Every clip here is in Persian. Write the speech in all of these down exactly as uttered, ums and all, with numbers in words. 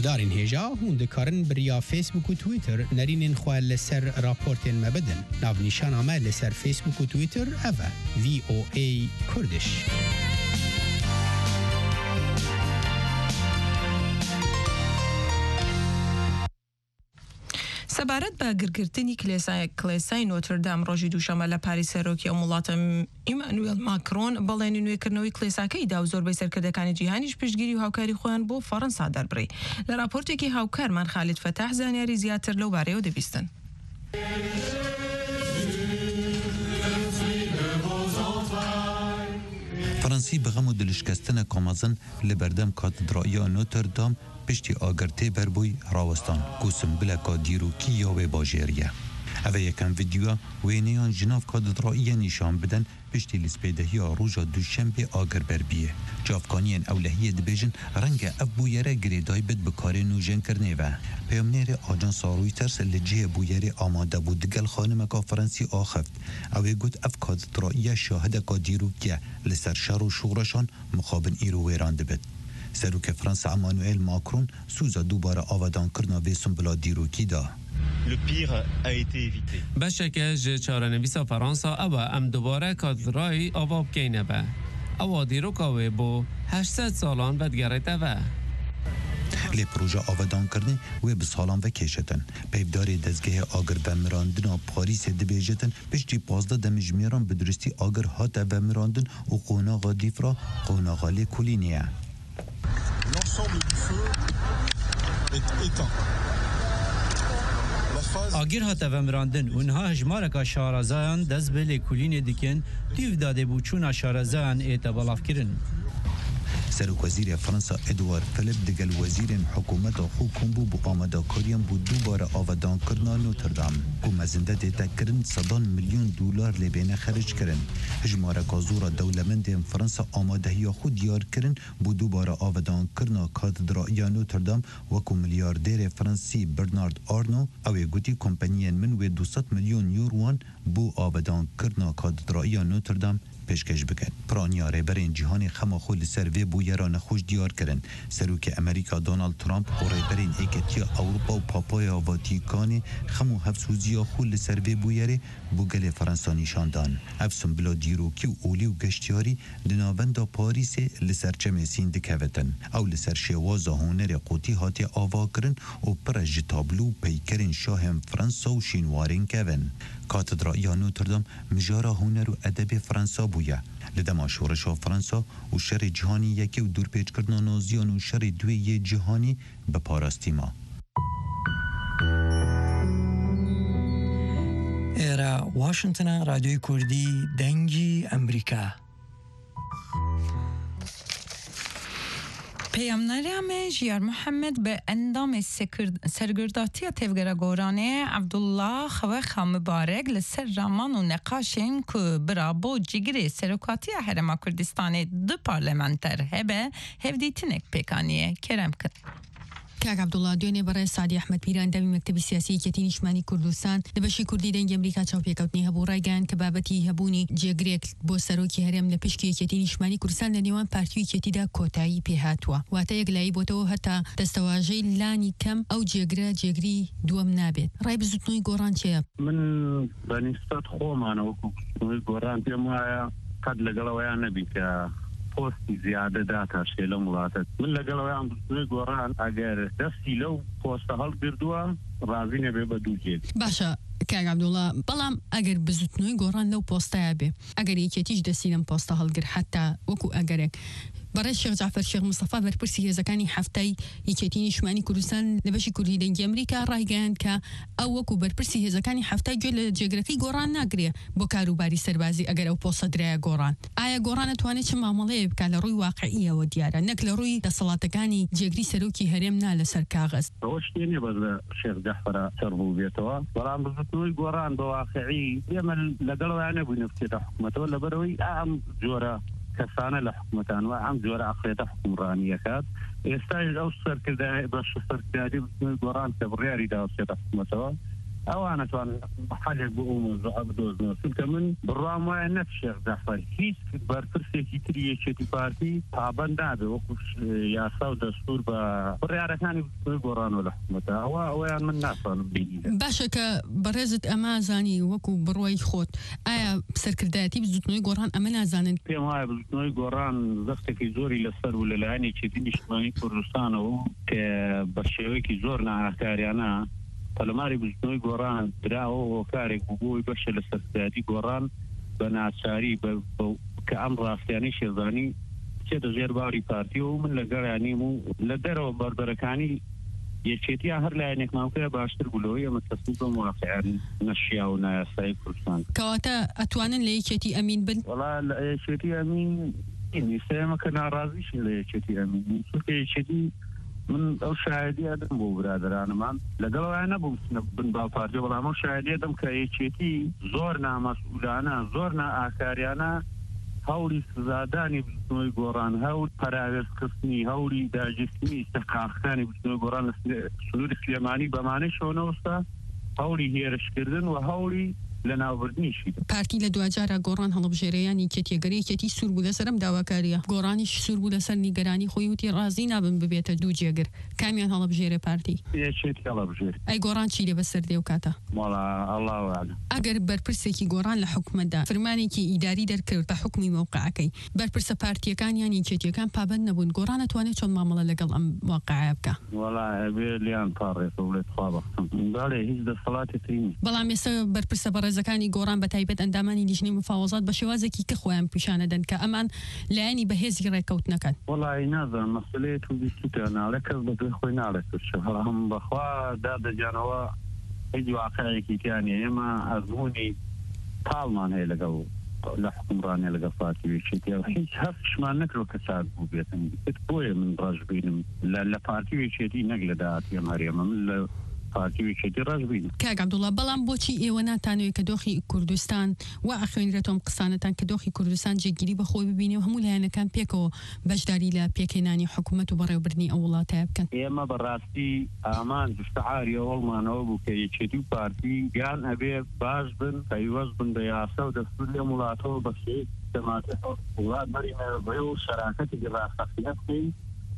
هشدارین هجا هون دکارن بریا فیسبوک و تویتر نرینین خواه لسر راپورتین مبدن. ناو نشان آمه لسر فیسبوک و تویتر اوه وی او ای کردش. سەبارەت بە گرگرتنی کلێسای نۆتردام ڕۆژی دووشەمە لە پاریس سەرۆکی ئەو وڵاتە ئیمانوێل ماکرۆن بەڵێنی نوێکردنەوەی کلێساکەیدا و زۆربەی سەرکردەکانی جیهانیش پشتگیری و هاوکاری خۆیان بۆ فەڕەنسا دەربڕی. لە راپۆرتێکی هاوکارمان خالید فەتاح زانیاری زیاتر لەو بارەیەوە دەبیستن. فرانسی بغم و دلشکستن کامازن لبردم کاتدرائیا نوتردام پشتی آگرته بربوی راوستان گوسم بلکا دیروکی یا به باجریه. اوه یکم ویدیوها وینیان جناف کاتدرائیا نشان بدن پشتی لسپیدهی روژا دوشنبه آگر بربیه. جافکانیان اولهیه دبیجن رنگ اف بویره گریدای بد بکار نوژن کرنه و پیامنیر آجانس رویترز لجه بویره آماده بود دگل خانمکا فرانسی آخفت. اوه گود اف کاتدرائیا شاهده کا دیروکیه لسر شر و شغرشان مخابن ایرو ویرانده بد. سروک فرانسا امانوئل ماکرون سوزا دوباره آودان کرنا ویسون بلا دیروکی دا. بشکه جه چارنویس فرانسا او ام دوباره کادرای آواب کینه با او دیروکاوی بو هشتصد سالان بدگریته و لی پروژه آودان کرنه و بسالان و کشتن پیفداری دزگه آگر و مراندن پاریس دبیجتن پشتی پازده دمجمیران بدرستی آگر هات و مراندن و قوناغا دیفرا قوناغا لی کلینیه. L'ensemble du feu est éteint. آگیر هاته و مراندن اونها هجمارکا شارزان دست به لیکولین دیکن دیو داده بوچون شارزان ایتا بلاف کرن. سروک وزیر فرانسا ادوار فلیپ دگل وزیر حکومت خو کنبو بو آمده کاریم بود دوباره آودان کرنا نوتردام کو مزنده دیتا کرن صدان میلیون دلار لبینه خرج کرن. هجماره کازورا دولمند فرانسا آماده یا خود دیار کرن بود دوباره آودان کرنا کاتدرائیا نوتردام وکو میلیاردر فرانسی برنارد آرنو اوی گوتی کمپانیان من و دویست میلیون یوروان بو آودان کرنا کاتدرائیا نوتردام پیشکش بکن. پرانیاره برین جهان خماخو لسر وی بویرا نخوش دیار کرن. سروک امریکا دونالد ترامپ و ریبرین ایکتی اوروپا و پاپایا واتیکان خمو هفسوزیا خو لسر وی بویره بوگل فرانسا نشاندان. افسون بلا دیروکی و اولی و گشتیاری لناوندا پاریس لسر چمسین دکوتن. او لسر شوازا هونر قوتی هاتی آوا کرن و پرج تابلو پیکرین شاهم فرانسا و شینوارین کون. کاتدرائیا نوتردام مجارا هنر و ادب فرانسا بویا لدما شورشا فرانسا و شر جهانی یکی و دور پیچ کردن نازیان و شر دوی جهانی به پاراستیما. ایرا واشنطن رادیوی کردی دنگی امریکا. پیامنامه جیار محمد به اندام سرگرداتی تفگره گورانه عبدالله خواه مبارک لسر رامان و نقاشین که برابو جگری سرکاتی هرما کردستان دو پارلمانتر هبه هفدیتینک پیکانیه کرم کن. کاک عبدالله دوینێ بەڕێ سادی ئەحمەد پیران دەمی مەکتەبی سیاسی یەکێتی نیشتمانی کوردستان لە بەشی کوردی دەنگی ئەمریکا چاوپێکەوتنی هەبوو ڕایگەیاند کە بابەتی هەبوونی جێگرێک بۆ سەرۆکی هەرێم لە پشکی یەکێتی نیشتمانی کوردستان لە نێوان پارتی و یەکێتیدا کۆتایی پێهاتووە واتە یەکلایی بۆتەوە هەتا دەستەواژەی لانی کەم ئەو جێگرە جێگری دووەم نابێت. ڕای بزوتنەوەی گۆڕان چێیە؟ من بەنسبەت خۆمانەوە وەکو گۆڕان پێم وایە قەت لەگەڵەوەیان نەبی کە پۆستی زیادە داتا شێ لەم وڵاتە من لەگەڵەوەیان بستنەوەی گۆڕان ئەگەر دەستی لەو پۆستە هەڵگردووە ڕازی نەبێ بە دوو جێت. باشە کاک عەبدوڵڵا بەڵام ئەگەر بزوتنەوەی گۆڕان لەو پۆستەیە بێ ئەگەر یەکێتیش دەستی لەم پۆستە هەڵگر حتا وەکو ئەگەرێک بەڕێز شێخ جعفەر شێخ مستەفا بەرپرسی هێزەکانی هەفتەی یەکێتی نیشتمانی کوردستان لە بەشی کوردی دەنگی ئەمریکا ڕایگەیاند کە ئەو وەکو بەرپرسی هێزەکانی هەفتەی گوێ لە جێگرەکەی گۆڕان ناگرێ بۆ کاروباری سەربازی ئەگەر ئەو پۆستە درایە گۆڕان. ئایا گۆڕان دەتوانێت چ مامەڵەیە بکات لە ڕووی واقعیەوە دیارە نەک لە ڕووی دەسەڵاتەکانی جێگری سەرۆکی هەرێم نا لەسەر کاغەز؟ ئەوە شتێ نییە بەس لە شێخ جەعفەرە سەر بوو بێتەوە بەڵام بزوتنەوەی گۆڕان بە واقعی ئێمە لەگەڵەوەیان نەبووینە بچێتە حکوومەتەوە لەبەرەوەی ئەم جۆرە کەسانە لە حکوومەتان و ئەم جۆرە ئەقڵێتە حکومڕانیەکات ئێستاش ئەو سەرکردای بەش سەرکرداری بزوتنەوەی گۆڕان کە بڕیاری داوە بچێتە حکوومەتەوە ئەوانە توان حالێک بۆ بدۆزنەوە کە من بڕام وایە نەت شێخ جەعفەر هیچ بەرپرسێکی تری یەکێتی پارتی پابەند نابێ وەکو یاسا و دەستور بە بڕیارەکانی گۆڕانەوە لە حکوومەتە ئەوە ئەوەیان من ناتوانم بینی. باشە کە بەڕێزت ئەمە زانی وەکو بڕۆی خۆت ئایا سەرکردایەتی بزوتنەوەی گۆڕان ئەمە نازانن؟ پێم وایە بزوتنەوەی گۆڕان زەختێکی زۆری لەسەر و لەلایەنێکی نیشتیمانی کوردستانەوە کە بە شێوەیەکی زۆر ناهاتاریانە پەلەماری بزوتنەوەی گۆڕان دراوە هۆکارێک بووبووی بەشە لە سەرکردایەتی گۆڕان بە ناچاری کە ئەم ڕاستیانەی شێزانی چێتە ژێر باوری پارتیەوە و من لەگەڵیانیم و لە دەرەوە بەربەرەکانی یەکێتیان هەر لایەنێک ماوکەیە باشتر بوولەوەی ئەمە تەسمیب بە موافقیان نەشیا و نایاسایی کوردستان. کەواتە ئەتوانن لە یەکێتی ئەمین بن؟ وەڵا لە یەکێتی ئەمین نیسەیەمە کە ناڕازیشن لە یەکێتی ئەمین چونکە یەکێتی من ئەو شایدی ئەدەم بۆ برادرانمان لەگەڵەوەیان نەبوو بن با پارتیە بەڵام ئەو شایدی ئەدەم کە یەکێتی زۆر نامەسئولانە زۆر نائاکاریانە هەوڵی سزادانی بزوتنەوەی گۆڕان هەوڵ پەراوێزکردنی هەوڵی داگیرکردنی ئیستحقاقەکانی بزوتنەوەی گۆڕان لە سنووری سلێمانی بەمانەی شۆنەوەستا هەوڵی هێرشکردن و هەوڵی لە ناوبردنیشی پارتی لە دوجارە گۆڕان هەڵبژێرەیانی کێتێگەرەیەکێتی سوور بوو لەسەرم داواکاریە گۆڕانیش سوور بوو لەسەر نیگەرانی خۆی وتی ڕازی نابن ببێتە دوو جێگر کامیان هەڵبژێرە پارتی ئەی گۆڕان چی لێ بەسەر دێ و کاتە ئەگەر بەرپرسێکی گۆڕان لە حکومەتدا فرمانێکی ئیداری دەرکرد بە حکمی موقعەکەی بەرپرسە پارتیەکانیان یەکێتیەکان پابەند نەبوون گۆڕان نەتوانێت چۆن مامەڵە لەگەڵ ئەم واقعە بکە بەڵام ێستا بەرپرسە بەڕێزەکانی گۆڕان بە تایبەت ئەندامانی لیژنەی مفاوەزات بە شێوازێکی کە خۆیان پیشانەدەن کە ئەمان لایەنی بەهێزی ڕێکەوتنەکەن. وەڵی نازانم مەسەلەیە تو بیستیتە ناڵێ کەس بەدوێ خۆی ناڵێت هەڵام بەخوا دادەجانەوە هیچ واقعەیەکی تیانە ئێمە ئەزمموی تاڵمان هەیە لەگەڵ لە حکومڕانێ لەگەڵ پارتیوێکێتی هیچ هەفتشمان نەکرۆ کە چاک بوو بێتن بۆیە من ڕەش بینم لە پارتیوێکێتی نەک لە داهاتی مەریەمە من لە پارتیوێکێتی ڕەش بینم. کاک عەبدوڵڵا بەڵام بۆچی ئێوە ناتانەوێت کە دۆخی کوردستان وا ئەخوێنرێتەوە قسانەتان کە دۆخی کوردستان جێگیری بەخۆی ببینێ و هەموو لایەنەکان پێکەوە بەشداری لە پێکهێنانی حکوومەت و بەڕێوەبردننی ئەو وڵاتە بکەن؟ ئێمە بەڕاستی ئامان شعاری ئەوڵمانەوە بوو کە یەکێتی و پارتی گیان ئەبێ باش بن پەیوەست بن بە یاسا و دەستور لێ وڵاتەوە بەسێ دەماتە وڵات بەرینەوە بەێ و شەراکەتێکی ڕاستەقینە بکەین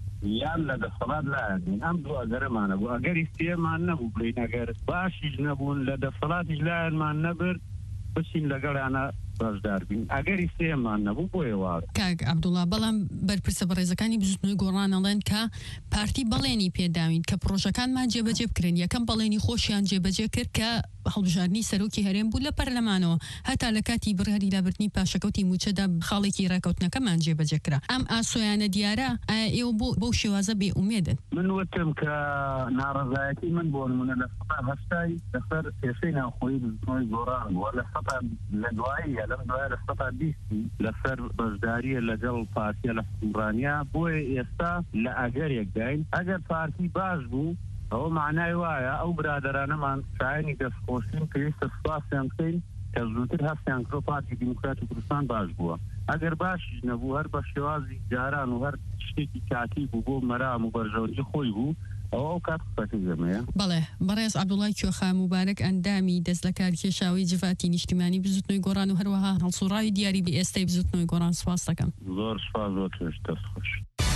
یان لە دەسەڵات لایەن ئەم دوو ئەگەرەمانە بوو ئەگەری سێمان نەبوو بڵین ئەگەر باشیش نەبوون لە دەسەڵاتیش لایەنمان نەبرد بچین لەگەڵیانە بەشدار بین ئەگەری سێمان نەبوو بۆیە وار. کاک عەبدوڵڵا بەڵام بەرپرسە بەڕێزەکانی بزوتنەوەی گۆڕان ئەڵێن کە پارتی بەڵێنی پێداوین کە پرۆژەکانمان جێبەجێ بکرێن یەکەم بەڵێنی خۆشیان جێبەجێ کرد کە هەڵبژاردننی سەرۆکی هەرێم بوو لە پەرلەمانەوە هەتا لە کاتی بڕیاری لابردنی پاشەکەوتی موچەدا خاڵێکی ڕێکەوتنەکەمان جێبەجێ کرا ئەم ئاسۆیانە دیارە ئایا ئێوە بۆ بەو شێوازە بێ ئومێدن؟ من وتم کە ناڕەزایەتی من بۆ نمونە لە سەتا هەشتای لەسەر پێشەی ناوخۆیی بزوتنەوەی گۆڕان بووە لە سەتا لە دواییە لەم دوایە لە سەتا بیستی لەسەر بەشداریە لەگەڵ پارتیە لە حکومڕانیە بۆیە ئێستا لە ئەگەرێک داین ئەگەر پارتی باش بوو ئەوە معنای وایە ئەو برادرانەمان شایانی دەستخۆشین پێویستە سوپاسیان بکەین کە زووتر هەستیان کرۆ پارتی دیموکراتی کوردستان باش بووە ئەگەر باشیش نەبوو هەر بە شێوازی جاران و هەر شتێکی کاتی بوو بۆ مەرام و بەرژەوەندی خۆی بوو ئەوە ئەو کات قسەکەی زەمەیە. بەڵێ بەڕێز عەبدوڵڵای کوێخا موبارەک ئەندامی دەست لە کارکێشاوی جڤاتی نیشتیمانی بزوتنەوەی گۆڕان و هەروەها هەڵسوڕاوی دیاری بی ئێستای بزوتنەوەی گۆڕان سوپاس دەکەم. زۆر سوپاس زۆر توێش دەستخۆش.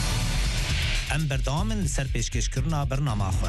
ئەم بەردەوامن لەسەر پێشکەشکردنا بەرنامەخۆ.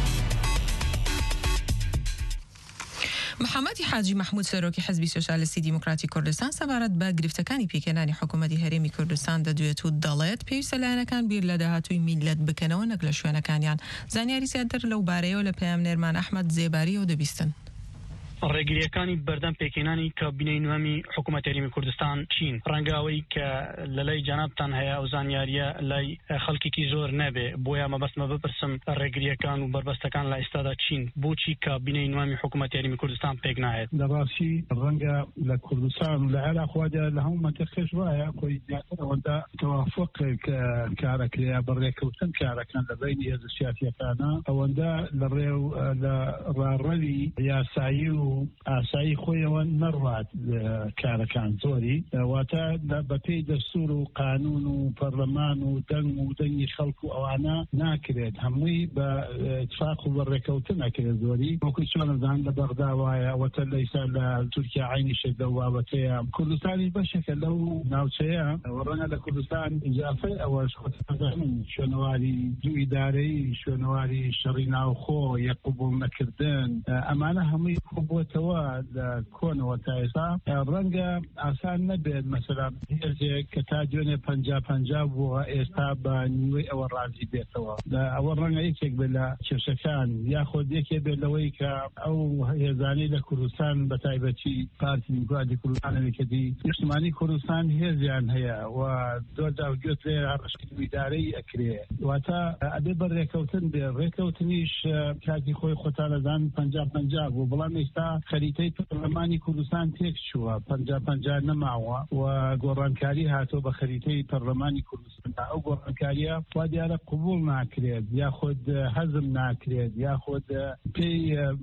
محەممەدی حاجی محمود سەرۆکی حزبی سۆشیالیستی دیموکراتی کوردستان سەبارەت بە گرفتەکانی پێکهێنانی حکوومەتی هەرێمی کوردستان دەدوێت و دەڵێت پێویستە لایەنەکان بیر لە داهاتووی میلەت بکەنەوە نەک لە شوێنەکانیان. زانیاری زیاتر لەو بارەیەوە لە پەیامنێرمان ئەحمەد زێباریەوە دەبیستن. ڕێگریەکانی بەردەم پێکهێنانی کابینەی نوێمی حکوومەت هەرێمی کوردستان چین ڕەنگاوەی کە لە لای جەنابتان هەیە ئەو زانیاریە لای خەڵکێکی زۆر نەبێ بۆیە مەبەستمە بپرسم ڕێگریەکان و بربەستەکان لە ئێستادا چین بۆچی کابینەی نوێمی حکوومەت هەرێمی کوردستان پێک نایێت؟ لەڕاستی ڕەنگە لە کوردستان و لە عێراقوادا لە هەموو مەنتیقەش وایە خۆی زیاتر ئەوەندا تەوافق کارەکرێ بەڕێکەوتن کارەکان لە بینی هێزە سیاسیەکانە ئەوەندا لە ڕێو لە ڕاڕەوی یاسایی و و ئاسایی خۆیەوە نەڕوات کارەکان زۆری واتە بەپێی دەستور و قانون و پەرلەمان و دەنگ و دەنگی خەڵک و ئەوانە ناکرێت هەمووی بە اتفاق و بەڕێکەوتن ناکرێت زۆری وەکوی چۆنەزان لە بەغدا وایە ئەوەتە لە ئیسا لە تورکیا عینیشێک لەو بابەتەیە کوردستانی بەشێکە لەو ناوچەیە وەڕەنگە لە کوردستان ئیجافەی ئەوەش خۆتەزانن شوێنەواری دوو ئیدارەی شوێنەواری شەڕی ناوخۆ یەک قبوڵ نەکردن ئەمانە هەمووی بۆتەوە لە کۆنەوە تا ئێستا ڕەنگە ئاسان نەبێت مەسەلا هێزێک کە تا دوێنێ پەنجا پەنجا بووە ئێستا بە نیوەی ئەوە ڕازی بێتەوە ئەوە ڕەنگە یەکێک بێت لە کێشەکان یاخۆ یەکێ بێت لەوەی کە ئەو هێزانەی لە کوردستان بە تایبەتی پارتی دیموکراتی کوردستانێکەتی نیشتمانی کوردستان هێزیان هەیە و زۆر داوگوێت لێ ڕشتی ئیدارەی ئەکرێ واتە ئەبێ بە ڕێکەوتن بێ ڕێکەوتنیش کاتی خۆی خۆتانەدان پەنجا پەنجا بوو بەڵام ئێستا خەریتەی پەرلەمانی کوردستان تێک چووە پەنجا پەنجا نەماوە و گۆڕانکاری هاتۆ بە خەریتەی پەرلەمانی کوردستان ئەو گۆڕانکاریە وا دیارە قبوڵ ناکرێت یاخود هەزم ناکرێت یاخود پێی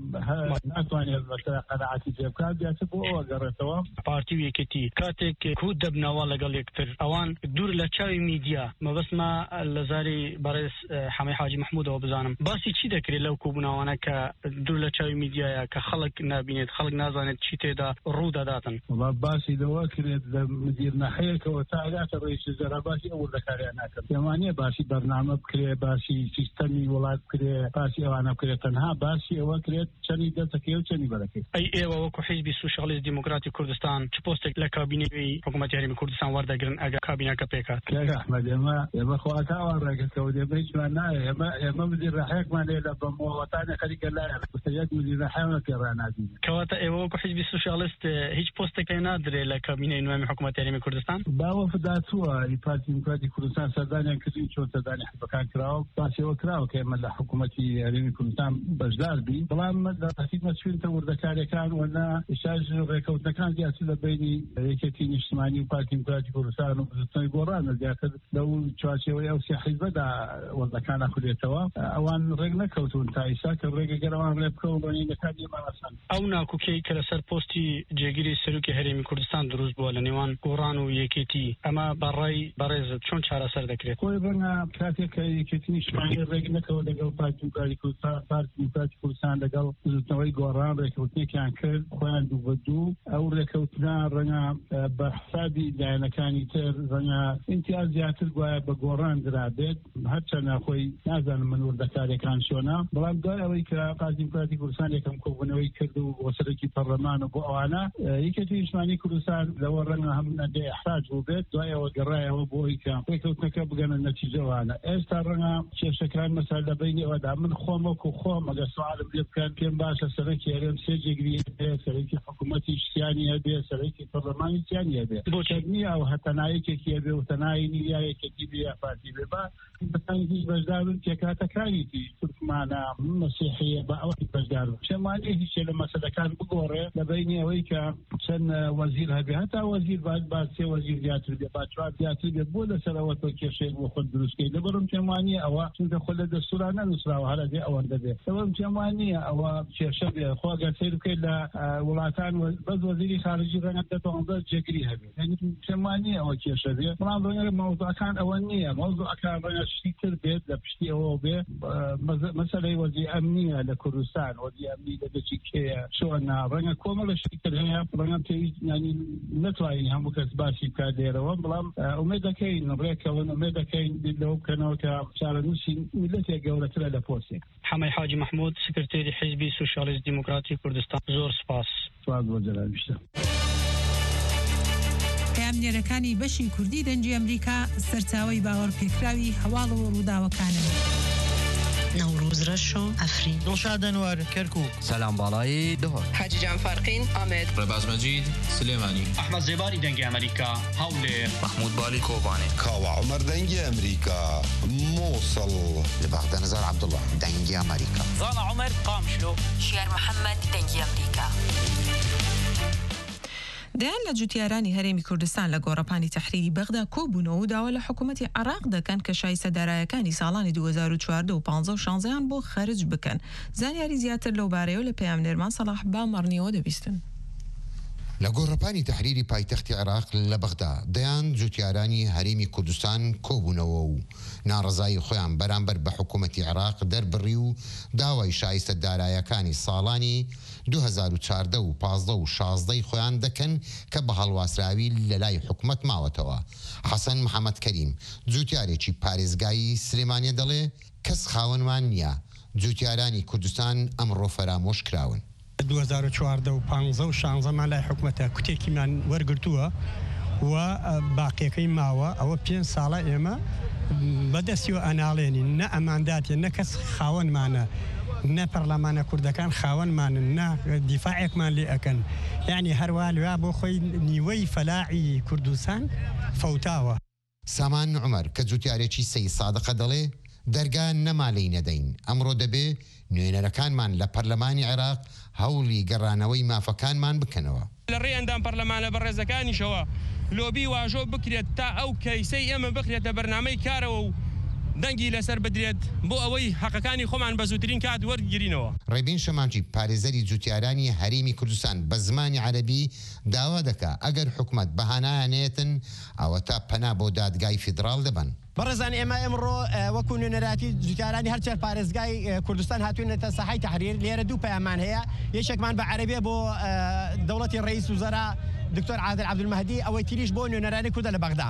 ناتوانێت بەسەر قەناعەتی پێ بکات دیاتە بۆ ئەوە گەڕێتەوە پارتی و یەکێتی کاتێک کود دەبنەوە لەگەڵ یەکتر ئەوان دوور لە چاوی میدیا مەبەستمە لە زاری بەڕێز حەمەی حاجی محمودەوە بزانم باسی چی دەکرێت لەو کوبوونەوانە کە دوور لە چاوی میدیایە کە خەڵک نابینێت خەڵک نازانێت چی تێدا ڕوو دەداتن باسی لەوە کرێت لە مدیر نەحەیەکەوە تا ئەگاتە ڕئیس وزرا باسی ئەو وردەکاریان ناکرد پێوانەیە باسی بەرنامە بکرێ باسی سیستەمی وڵات بکرێ باسی ئەوانە بکرێت تەنها باسی ئەوە کرێت چەندی دەستەکەی و چەندی بەرەکەی ئەی ئێوە وەکو حیزبی سوشیالیست دیموکراتی کوردستان چ پۆستێک لە کابینەی حکوومەتی هەرێمی کوردستان وەردەگرن ئەگە کابینەکە پێکات ئەحمەد ئێمە ئێمە خواکاوە ڕێگەکەوت ئێمە هیچمان نایە ئێمە ئێمە مدیر نەحەیەکمان لێ لە بەمەوەتانە خەریکە لایە یەک مدیر نەحەیەوە پێڕانادین کەواتە ئێوە وەکو حیزبی سوشیالیست هیچ پۆستێکی نادرێت لە کابینەی نوێمی حکوومەتی هەرێمی کوردستان باوە فداتووە پارتی دیموکراتی کوردستان سەردانیان کردین چۆن سەردانی حزبەکان کراوە باسیەوە کراوە کە ئێمە لە حکوومەتی هەرێمی کوردستان بەشدار بین بەڵام لە تەسیمە چوینتە وردەکاریەکان وەنا ئێشاژ ڕێکەوتنەکان زیاتر لە بینی یەکێتی نیشتمانی و پارتی دیموکراتی کوردستان و بزرگترین گۆڕانە زیاتر لەو چوارچێوەی ئەو سێ حیزبەدا وەردەکانە خولێتەوە ئەوان ڕێک نەکەوتون تا ئێستا کە ڕێگە گەرەوان ڕێ بکەون بەنینەکان ئێمەسان ئەو ناکوکەی کە لەسەر پۆستی جێگیری سەرۆکی هەرێمی کوردستان دروست بووە لە نێوان گۆڕان و یەکێتی ئەمە بەڕای بەڕێزت چۆن چارەسەر دەکرێت خۆی بەنە کاتێک کە یەکێتی نیشتمانی ڕێک نەکەوت لەگەڵ پارتی دیموکراتی کوردستان پارتی دیموکراتی کوردستان لەگەڵ بزرگترینەوەی گۆڕان ڕێکەوتنێکیان کرد خۆیان دوو بە دوو ئەو ڕێکەوتنە ڕەنگە بە حسابی لایەنەکانی تر ڕەنگە ئیمتیاز زیاتر گوایە بە گۆڕان درابێت هەرچەندە خۆی نازانم من وردەکارەکان چۆنە بەڵام دوای ئەوەی کە پارتی دیموکراتی کوردستان یەکەم کۆبوونەوەی کرد و بۆ سەرۆکی پەرلەمان و بۆ ئەوانە یەکێتی نیشتمانی کوردستان لەوە ڕەنگە هەم نەدەی ئەحراج بوو بێت دوای ئەوە گەڕایەوە بۆی کە ڕێکەوتنەکە بگەنە نەتیجەوانە ئێستا ڕەنگە کێشەکان مەسەل لە بینی ئەوەدا من خۆم وەکو خۆم ئەگەر سوالم لێ بکەن پێم باشە سەرۆکی هەرێم سێ جێگری هەبێ سەرۆکی حکوومەتی شتیانی هەبێ سەرۆکی پەرلەمانی تیانی هەبێ بۆچەکنی ئەو هەتەنایەکێکی هەبێ و تەنایی نیایەکێکی بێ پارتی بێ با بەتانی هیچ بەشدارن کێکاتەکانیتی تورکمانە مەسیحیە بە ئەوەی بەشدار شێمانی هیچێ لە مەسەلەکان بگۆڕێ لە بینی ئەوەی کە چەند وەزیر هەبێ هەتا وەزیر باید با سێ وەزیر زیاتر بێ با چوار زیاتر بێ بۆ لەسەرەوە تۆ کێشەیەک بۆ خۆت دروستکەی لەبەرم پێم وانییە ئەوە چونکە خۆ لە دەستووران نەنووسراوە هەر دێ ئەوەندە بێ لەبەرم پێم وانییە ئەوە کێشە بێ خۆ ئەگەر سیر بکەیت لە وڵاتان بەس وەزیری خارجی ڕەنگە دەتەوە جێگری هەبێ یعنی پێم وانییە ئەوە کێشە بێ بەڵام ڕەنگە مەوزوعەکان ئەوە نییە مەوزوعەکان ڕەنگە شتی تر بێت لە پشتی ئەوە بێ مەسەلەی وەزیر ئەمنیە لە کوردستان وەزیر ئەمنی لە دەچی کێیە چۆنە ڕەنگە کۆمەڵە شتی تر هەیە ڕەنگە پێی ینی نەتوانین هەموو کەس باسی بکات لێرەوە بەڵام ئومێد دەکەین ڕێکەوەن ئومێد دەکەین لەو بکەنەوە کە چارەنووسی میلەتێک گەورەترە لە پۆستێک حەمەی حاجی محمود سکرتێری حیزبی سوشیالیست دیموکراتی کوردستان زۆر سپاس سپاس بۆ جەنابیشتە پامنێرەکانی بەشی کوردی دەنجی ئەمریکا سەرچاوەی باوەڕپێکراوی هەواڵ و ڕووداوەکانن نوروز رشو افرین دڵشاد ئەنوەر کەرکووک سەلام باڵای دهۆر حاجی جان فارقین ئامێد ڕێباز مەجید سلێمانی ئەحمەد زێباری دەنگی ئەمریکا هەولێر محمود بالی کۆبانێ کاوە عومەر دەنگی ئەمریکا مووسڵ لە بەغدە نەزار عەبدوڵڵا دەنگی ئەمریکا زانا عومەر قامشلۆ شێر محەممەد دەنگی ئەمریکا دەیان لە جوتیارانی هەرێمی کوردستان لە گۆڕەپانی تەحریری بەغدا کۆبوونەوە و داوا لە حکوومەتی عێراق دەکەن کە شایستە دارایەکانی ساڵانی دوو هەزار و چواردە و پانزدە و شانزەیان بۆ خەرج بکەن. زانیاری زیاتر لەو بارەیەوە لە پەیامنێرمان سەلاح بامەڕنیەوە دەبیستن. لە گۆڕەپانی تەحریری پایتەختی عێراق لە بەغدا دەیان جوتیارانی هەرێمی کوردستان کۆبوونەوە و ناڕزایی خۆیان بەرامبەر بە حکوومەتی عێراق دەربڕی و داوای شایستە دارایەکانی ساڵانی دوو هەزار و چواردە و پانزدە و شازدەی خۆیان دەکەن کە بە هەڵواسراوی لە لای حکوومەت ماوەتەوە. حەسەن محەممەد کەریم جوتیارێکی پارێزگایی سلێمانیە دەڵێ کەس خاوەنمان نییە. جوتیارانی کوردستان ئەمڕۆ فەرامۆش کراون. دوو هەزار و چواردە و پانزدە و شانزەمان لای حکوومەتە کوتێکیمان وەرگرتووە و باقیەکەی ماوە ئەوە پێنج ساڵە ئێمە بەدەستیوە ئەناڵێنین نە ئەمانداتێ نە کەس خاوەنمانە نە پەرلەمانە کوردەکان خاوەنمانن نە دیفاعێکمان لێ ئەکەن یعنی هەروە لێوا بۆ خۆی نیوەی فەلاعی کوردستان فەوتاوە. سامان عومەر کە جوتیارێکی سەی سادقە دەڵێ دەرگا نەمالەی نەدەین ئەمڕۆ دەبێ نوێنەرەکانمان لە پەرلەمانی عێراق هەوڵی گەڕانەوەی مافەکانمان بکەنەوە. لە ڕێ ئەندام پەرلەمانە بەڕێزەکانیشەوە لۆبی واژۆ بکرێت تا ئەو کەیسەی ئێمە بخرێتە بەرنامەی کارەوە و دەنگی لەسەر بدرێت بۆ ئەوەی حەقەکانی خۆمان بە زووترین کات وەرگرینەوە. ڕێبین شەمانجی پارێزەری جوتیارانی هەرێمی کوردستان بە زمانی عەرەبی داوا دەکا ئەگەر حکوومەت بەهانایانێتن ئەوە تا پەنا بۆ دادگای فیدراڵ دەبن. بەڕێزان ئێمە ئەمڕۆ وەکو نوێنەراتی جوتیارانی هەرچەر پارێزگای کوردستان هاتوونەتە ساحەی تەحریر لێرە دوو پەیامان هەیە یەکێکمان بە عەرەبیە بۆ دەوڵەتی ڕئیس وزەرا دکتۆر عادل عەبدولمەهدی ئەوەی تریش بۆ نوێنەرانی کوردە لە بەغدا.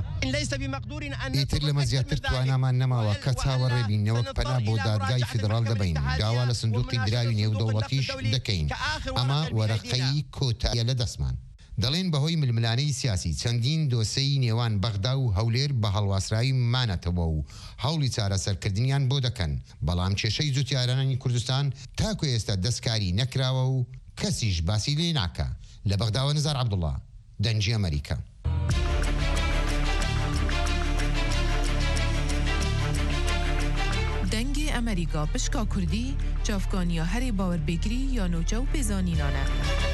ئیتر لەمە زیاتر توانامان نەماوە کە چاوەڕێبینەوە پەنا بۆ دادگای فیدراڵ دەبین داوا لە سندوقی دراوی نێودەوڵەتیش دەکەین ئەمە وەرەقەی کۆتاییە لە دەستمان. دەڵێن بەهۆی ململانەی سیاسی چەندین دۆسەی نێوان بەغدا و هەولێر بە هەڵواسرایی مانەتەوە و هەوڵی چارەسەرکردنیان بۆ دەکەن بەڵام کێشەی جوتیارانی کوردستان تاکو ئێستا دەستکاری نەکراوە و کەسیش باسی لێ ناکە. لە بەغداوە نزار عەبدوڵڵا دەنگی ئەمریکا. دەنگی ئەمریکا پشکا کوردی چافکانیا هەرێ باوەربێگری یا نۆجە و پێزانینانە.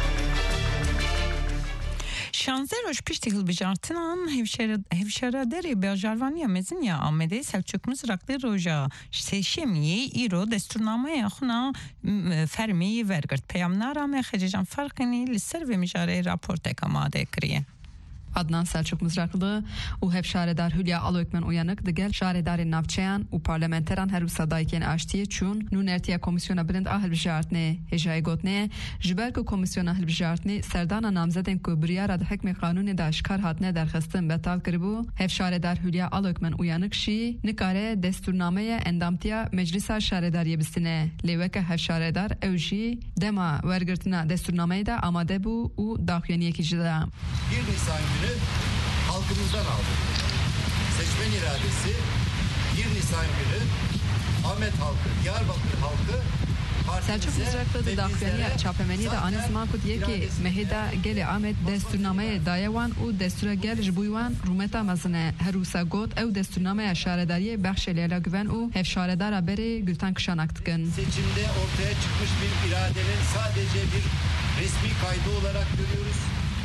شانزده روش پشتی هەڵبژارتنان هێوشێرەدەری بێژاروانیە مێزنیە ئامادەی سەلچوک مزرەقلی ڕۆژە سێشەمیە ئیرۆ دەستورنامەیە خونا فەرمی وەرگرت پەیامنارامە خەجێجان فەرقینی لەسەر وێ میژارەی راپۆرتێک ئامادە کریە. عدنان سلچوک مزرقlı و هف şaredar Hülya Aloykmen uyanık digel şaredarên navçeyan û parlamenteran her sadayên aştiye çûn nû nertiya komisyona bilind a hilbijartinê hêjayê gotnê ji ber ku komisyona hilbijartinê serdana namzedên ku biryara di hikmê qanûnê de eşkar hatine derxistin betav kiribû hef şaredar Hülya Aloykmen uyanık şî nikare destûrnameye endamtiya meclisa şaredariyê bistine lê weke hef şaredar ew jî dema wergirtina destûrnameyê de amade bû û daxuyaniyekî ji da. bir Nisan günü halkımızdan aldık. Seçmen iradesi bir Nisan günü Ahmet halkı, Diyarbakır halkı Selçuk Mızraklı da daxuyaniya çapemeni de anı zaman kut yeki mehida geli Ahmet desturnameye dayewan u destura gel jbuywan rumeta mazine herusa got ev desturnameye şaredariye baxşeleyla güven u hef şaredara beri gültan kışanaktıkın. Seçimde ortaya çıkmış bir iradenin sadece bir resmi kaydı olarak görüyoruz.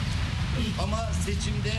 Ama seçimde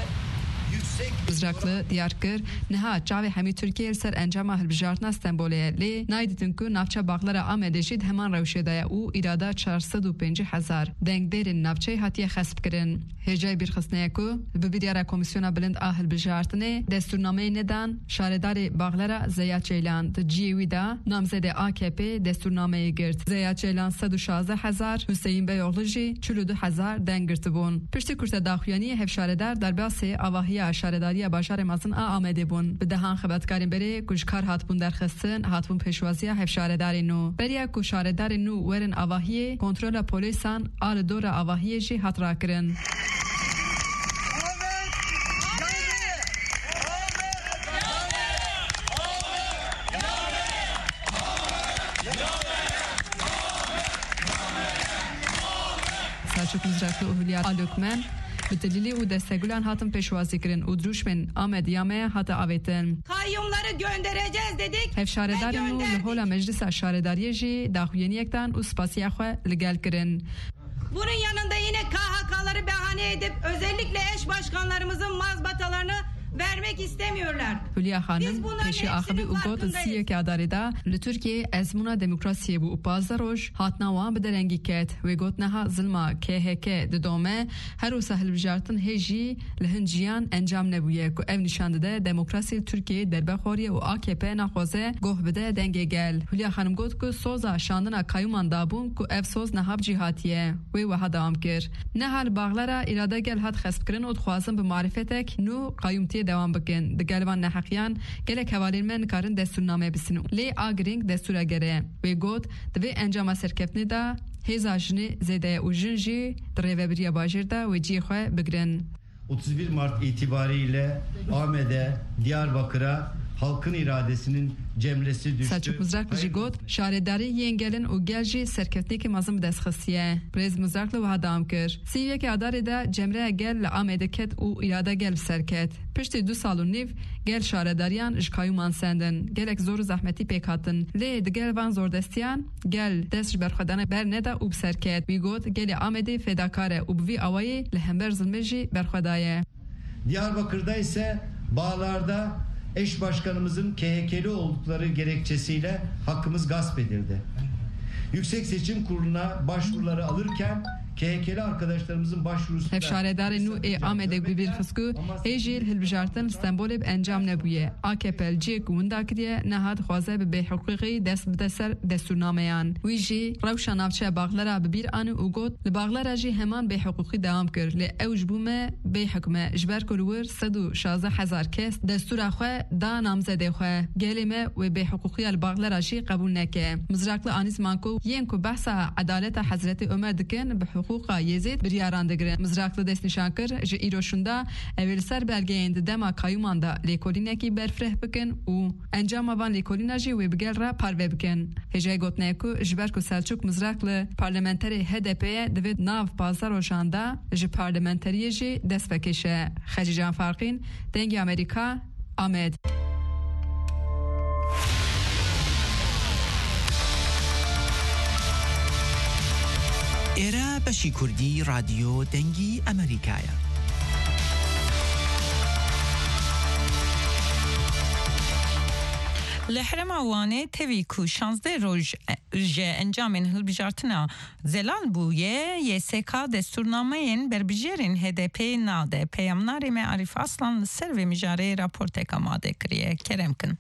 Mızraklı Diyarbakır niha çavê hemî Türkiye ser encama hilbijartina Stenbolê lê nayditin ku navça baxlara Amedê jî heman rewşê de ye û îrada çar sed û pêncî hezar dengderên navçeyê hatiye xesb kirin. Hêjayê bîrxistneyê ku bi bidyara komisyona bilind a hilbijartinê destûrnameyê nedan şaredarê baxlara Zeya Ceylan di ciyê wî de namzedê A K P destûrnameyê girt. Zeya Ceylan sed û şazde hezar Hüseyin Beyoğlu jî çil û du hezar deng girtibûn. Piştî kurta daxuyaniyê hevşaredar derbasê avahiya şaredariya bajarê mezin a Amedê bûn. Bi dehan xebatkarên berê ku ji kar hatbûn derxistin hatbûn pêşwaziya hevşaredarên nû. Beriya ku şaredarên nû werin avahiyê kontrola polîsan a li dora avahiyê jî hat rakirin. Selçuk Mızraklı û Hülya Aloykmen bi delîlê û destegulan hatin pêşwazî kirin û duruşmên Amediyame hata avêtin. Kayyumları göndereceğiz dedik. Hevşaredarên nû li hola meclisa şaredariyê jî daxuyaniyekdan û spasiya xwe li gel kirin. Bunun yanında yine K H K'ları bahane edip özellikle eş başkanlarımızın mazbatalarını vermek istemiyorlar. Hülya Hanım peşi akıbı ugot siye ki adarida li Türkiye ezmuna demokrasiye bu upazaroj hatnawa bi derengi ket ve gotnaha zilma K H K didome her o sahil bijartın heji lehnciyan encam nebuye ku ev nişandı da demokrasi Türkiye derbekhoriye u A K P naxoze goh bide denge gel. Hülya Hanım got ku soza şandına kayuman dabun ku ev soz nahab cihatiye ve vaha devam kir. Nehal bağlara irade gel hat xespkirin u dxwazin bi marifetek nu kayumti devam bikin. Digelvan nehaqiyan gelek hevalin men karin desturname bisinu. Li agring destura gere ve got dve encama serkefni da heza jini zede u jinji drevebiriya bajirda ve cihwe bigrin. otuz bir Mart itibariyle Ahmet'e, Diyarbakır'a halkın iradesinin cemresi düştü. Selçuk Mızraklı jigot şaredari yengelin u gelji serkefniki mazım desxisiye. Prez Mızraklı ve hadam kir. Siviyeki adari da cemre gel Ahmet'e ket u irade gel serket. Pişti du salu niv gel şaredariyan jkayuman sendin. Gelek zor zahmeti pekatın. Le de gel van zor destiyan gel dest berxadana berneda u serket. Bigot gel Ahmet'e fedakare u bvi avayı lehember zilmeji berxadaye. Diyarbakır'da ise bağlarda eş başkanımızın K H K'li oldukları gerekçesiyle hakkımız gasp edildi. Yüksek Seçim Kurulu'na başvuruları alırken K H K'li arkadaşlarımızın başvurusu da Hevşaredar nu e Ahmet'e bir fısku hejil hilbijartın İstanbul'e encam nebuye. A K P L'ci kuvundakriye nehat xwaze be behuquqi dest bdeser desturnameyan. Wiji rawşa navçe bağlara bir anı ugot li bağlara jî heman behuquqi devam kir. Li ew jbume behukme jber kurwir sed û şazde hezar kes destura xwe da namzede xwe gelime ve behuquqi li bağlara jî qebul neke. Mızraklı Anis Manko yen ku bahsa adaleta Hazreti Ömer dikin be huquqa yezid bir yaran digirin. Mızraklı dest nişankir ji îroşunda evvel ser belgeyinde dema kayumanda lêkolînekî berfireh bikin û encama van lêkolîna jî wê bigel re parve bikin. Hêjeyê gotine ku ji ber ku Selçuk Mızraklı parlamenterê H D P'ye divê nav pazar rojan da ji parlamenteriyê jî dest vekêşe. Xecî Can Farqîn, Dengê Amerîka, Amed. ئێرە بەشی کوردی رادیۆ دەنگی ئەمریکایە. لحرم وانه تیوی کو شانزده روز جه انجامین هلبجارتنا زلال بویه یسکا دستورنامهین بربجرین هدپ ناده پیامناری معرف اصلا سر و مجاره راپورت کماده کریه کرم کن.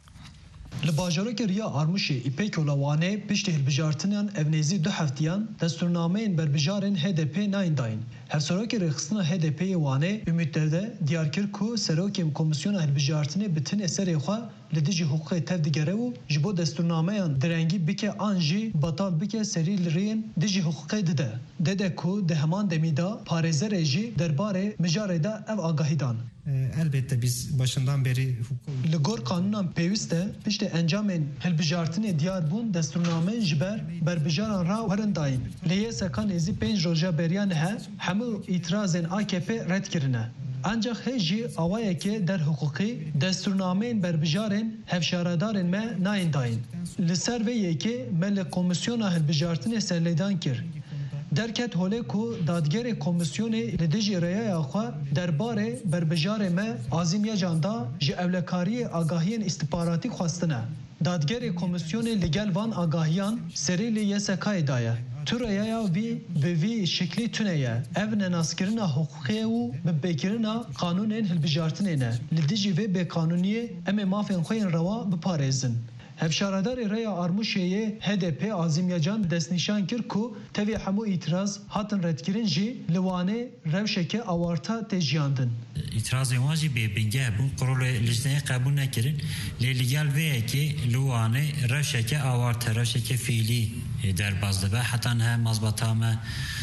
لباجرک ریا آرموشی ایپک ولوانه پشت هلبجارتنان اونیزی دو هفتیان دستورنامهین بربجارن هدپ ناین داین. هر سراک رخصنا هدپ وانه ümitlerdə diyarkir ku serokim komisyona həlbijartını bütün eseri xwa lidiji huquqi tevdigere u jibo desturnameyan direngi bike anji batal bike seri liriyen diji huquqi dide. Dede ku de heman demida pareze reji derbare mijareda ev agahidan. Elbette biz başından beri Li gor kanunan pêwîst e piştî encamên hilbijartinê diyar bûn destûrnameyên ji ber berbijaran ra werin dayîn. Li yêseka nêzî pênc roja beriyan he hemû îtirazên A K P red kirine. Ancak hê jî awayekê derhuquqî destûrnameyên berbijarên hevşaredarên me nayên dayîn. Li ser vê yekê me li komisyona hilbijartinê serlêdan kir. Derket hole ku dadgerê komisyonê li dijî reyaya xwe derbarê berbijarê me Azim Yecan da ji evlekariyê agahiyên istihbaratî xwestine. Dadgerê komisyonê li gel van agahiyan serê li Y S K'yê daye. Tu reyaya vî bi vî şeklî tune ye. Ev nenaskirina huquqiyê û bibêkirina qanûnên hilbijartinê ne. Li dijî vê bêqanûniyê em ê mafên xwe yên rewa biparêzin. Hevşaradarê Reya Armuşeyê H D P Azim Yecan destnîşan kir ku tevê hemû îtiraz hatin redkirin jî li wanê rewşeke awarta tê jiyandin. İtirazên wan jî bêbingeh bûn qirolê lijneyê qebûl nekirin lê li gel vê yekê li wanê rewşeke awarta rewşeke fiîlî derbas dibe heta niha mazbata me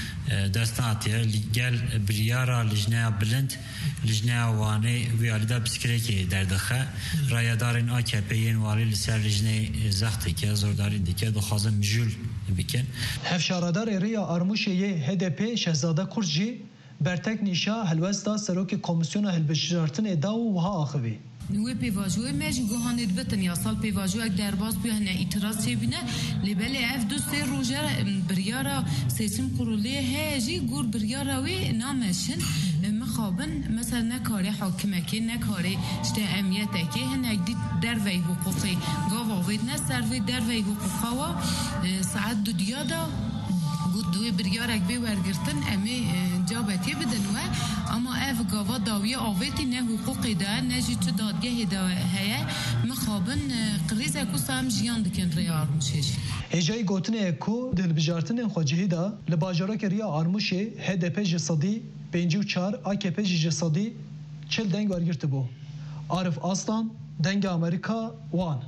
dest natiye gel biryara lijneya bilind lijneya wanê wî alîda piskirekê derdixe rayadarên A K P'yên walî li ser lijneyê zext dike zordarî dike dixwazin mijûl bikin. Hevşaradarê Reya Armuşeyê H D P Şehzade Kurt jî bertek nîşa helwesta serokê komisyona hilbijartinê da û wiha axivî. نوی پیواژوی ماجی گوهاند بتن یا سال پیواژو اک درباز بیه نه اعتراض چه بینه لبله اف دو سه روزه بریارا سیستم قرولی هجی گور بریارا وی نامشن مخابن مثلا نکاری حاکمه که نکاری شته امیته که هنگ دید در وی حقوقی گاوا وید نه سر وی در وی حقوقا و ساعت دو دیادا گود دوی بریارک بی ورگرتن امی جابتی بدن و اما اف گاوا داوی آویتی نه حقوقی ده نه جی چه دادگه ده هیا مخابن قریزه کو سام جیان دکن ریار مشش هجای گوتنه کو دل بجارتن خواجهی دا لباجارا کریا آرموشی هدپ جسدی پنج و چهار آکپ جسدی چل دنگ ورگرت بو عارف آستان دنگ امریکا وان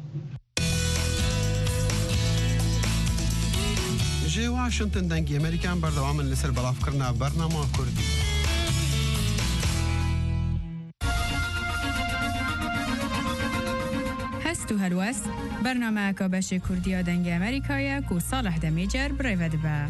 جي واشنطن دنگی امریکان بردوام لسر بلاف کرنا برنامه کردی هستو هلوس برنامه کابش کردیا دنگ امریکایا کو صالح دمیجر بریود با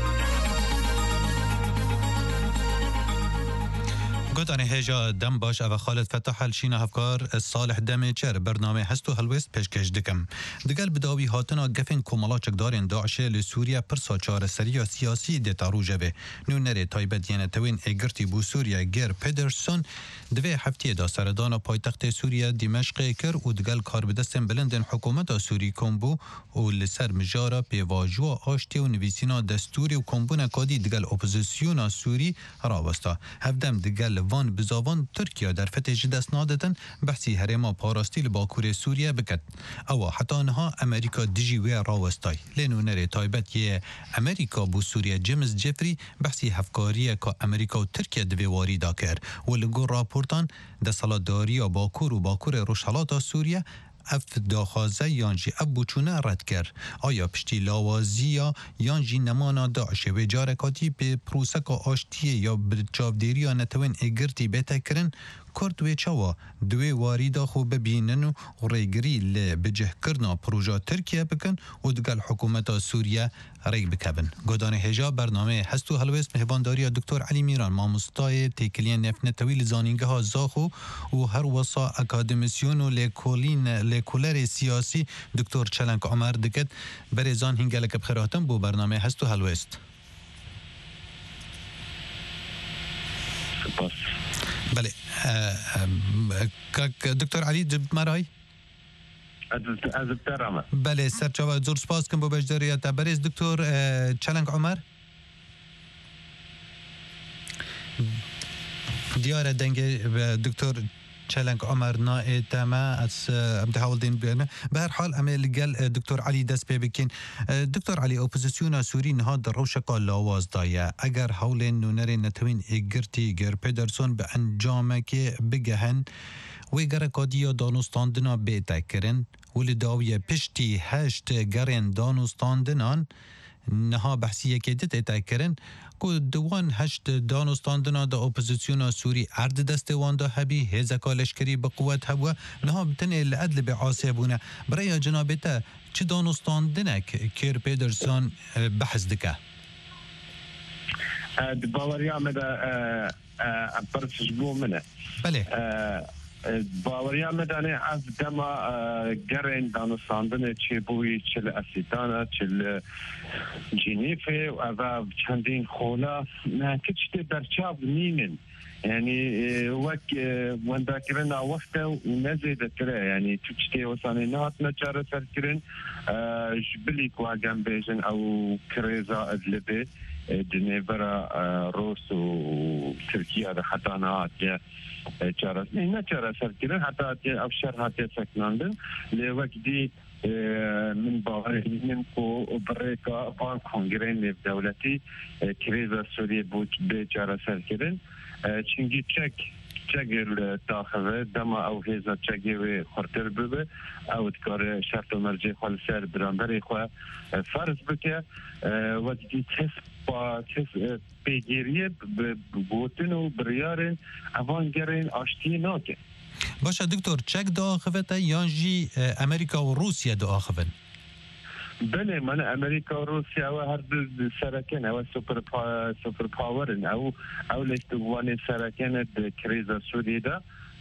گوتانی هجا دم باش او خالد فتح الشینا هفکار صالح دم چر برنامه هستو هلوست پیشکش دکم دگل بداوی هاتنا گفن کمالا چکدارین داعش لسوریا پرسا چار سریا سیاسی دیتا روژه به نونره تایبت یعنی توین اگرتی بو سوریا گر پیدرسون دوی هفته دا سردان پایتخت سوریا دمشق کر و دگل کار بدستن بلندن حکومت سوری کمبو و لسر مجارا پیواجو آشتی و نویسینا دستوری و کمبون کادی دگل اپوزیسیونا سوری راوستا هفدم دگل وان بزاوان ترکیه در فتح دست نادتن بحثی هرما پاراستی لباکور سوریه بکد او حتی آنها امریکا دیجی و راوستای لینو نره تایبت یه امریکا بو سوریه جیمز جفری بحثی هفکاریه که امریکا و ترکیه دوی واری دا کرد و لگو راپورتان ده سالاداری باکور و باکور روشالات سوریه اف داخازه یانجی اب بچونه رد کرد آیا پشتی لاوازی یا یانجی نمانا داعش و جارکاتی به پروسک آشتی یا بچاودیری یا نتوین اگرتی بهتا کرن کرد و چوا دوی واری دا خوب ببینن و ریگری لبجه کرنا پروژه ترکیه بکن و دگل حکومت سوریه ریگ بکبن گودان هجا برنامه هستو هلوست مهبانداری دکتر علی میران ماموستای تیکلین نفن طویل زانینگه ها زاخو و هر وصا اکادمیسیون و لیکولین لیکولر سیاسی دکتر چلنک عمر دکت برزان هنگلک بخیراتم بو برنامه هستو هلوست سپاس بله دکتر علی جب مرای از احترامه بله سرچاوه زور سپاس کن با بجداریت بریز دکتر چلنگ عمر دیاره دنگ دکتر چلنگ عمر نائه تاما از امتحاول دين بيانا بهر حال عمل قال دكتور علي دس بيبكين دكتور علي اوبوزيسيون سوري نهاد روشك لاواز دايا اگر حولين نونر نتوين اگرتي گر پيدرسون بانجامك بگهن ويگر قاديا دانستاندنا بيتا کرن ولداوية پشتي هشت گرن دانستاندنان نها بحثیه که دیت اتاکرن که دوان هشت دانستاندنا دا اپوزیسیون سوری عرض دست وان دا هبی هزکا لشکری بقوت هبوا نها بتنه العدل بعاصه بونه برای جنابتا چه دانستاندنک کیر پیدرسون بحث دکه باوری آمده پرسش بو منه بله باوریا مدانه از دما گرین دانستاندن چه بوی چل اسیتانا چل جنیفه و چندین خولا کچت برچاب نیمن يعني وك وندا كرنا وقته ونزيد كره يعني تشتي وصاني نات نجار سركرن جبلي كوا جنبيجن او كريزا ادلبي جنيفرا روس وتركيا حتى انا چارا نه چارا سرکرن حتی افشار حتی سکناندن لوقتی من باور من کو برکا بان کنگرین دولتی کریزا سوریه بود به چارا سرکرن چنگی چک چگل تاخذ دما او هزا چگی خورتر ببه او دکار شرط و مرجع خال سر برانبری خواه فرض بکه وقتی تس با تس پیگیریه بوتن و بریارن اوانگرین آشتی ناکه باشه دکتر چک دا آخفته یانجی امریکا و روسیه دا آخفن بله من امریکا و روسیا و هر دو سرکن او سوپر پا سوپر پاورن او او لشتوان سرکن د کریزا سوری دا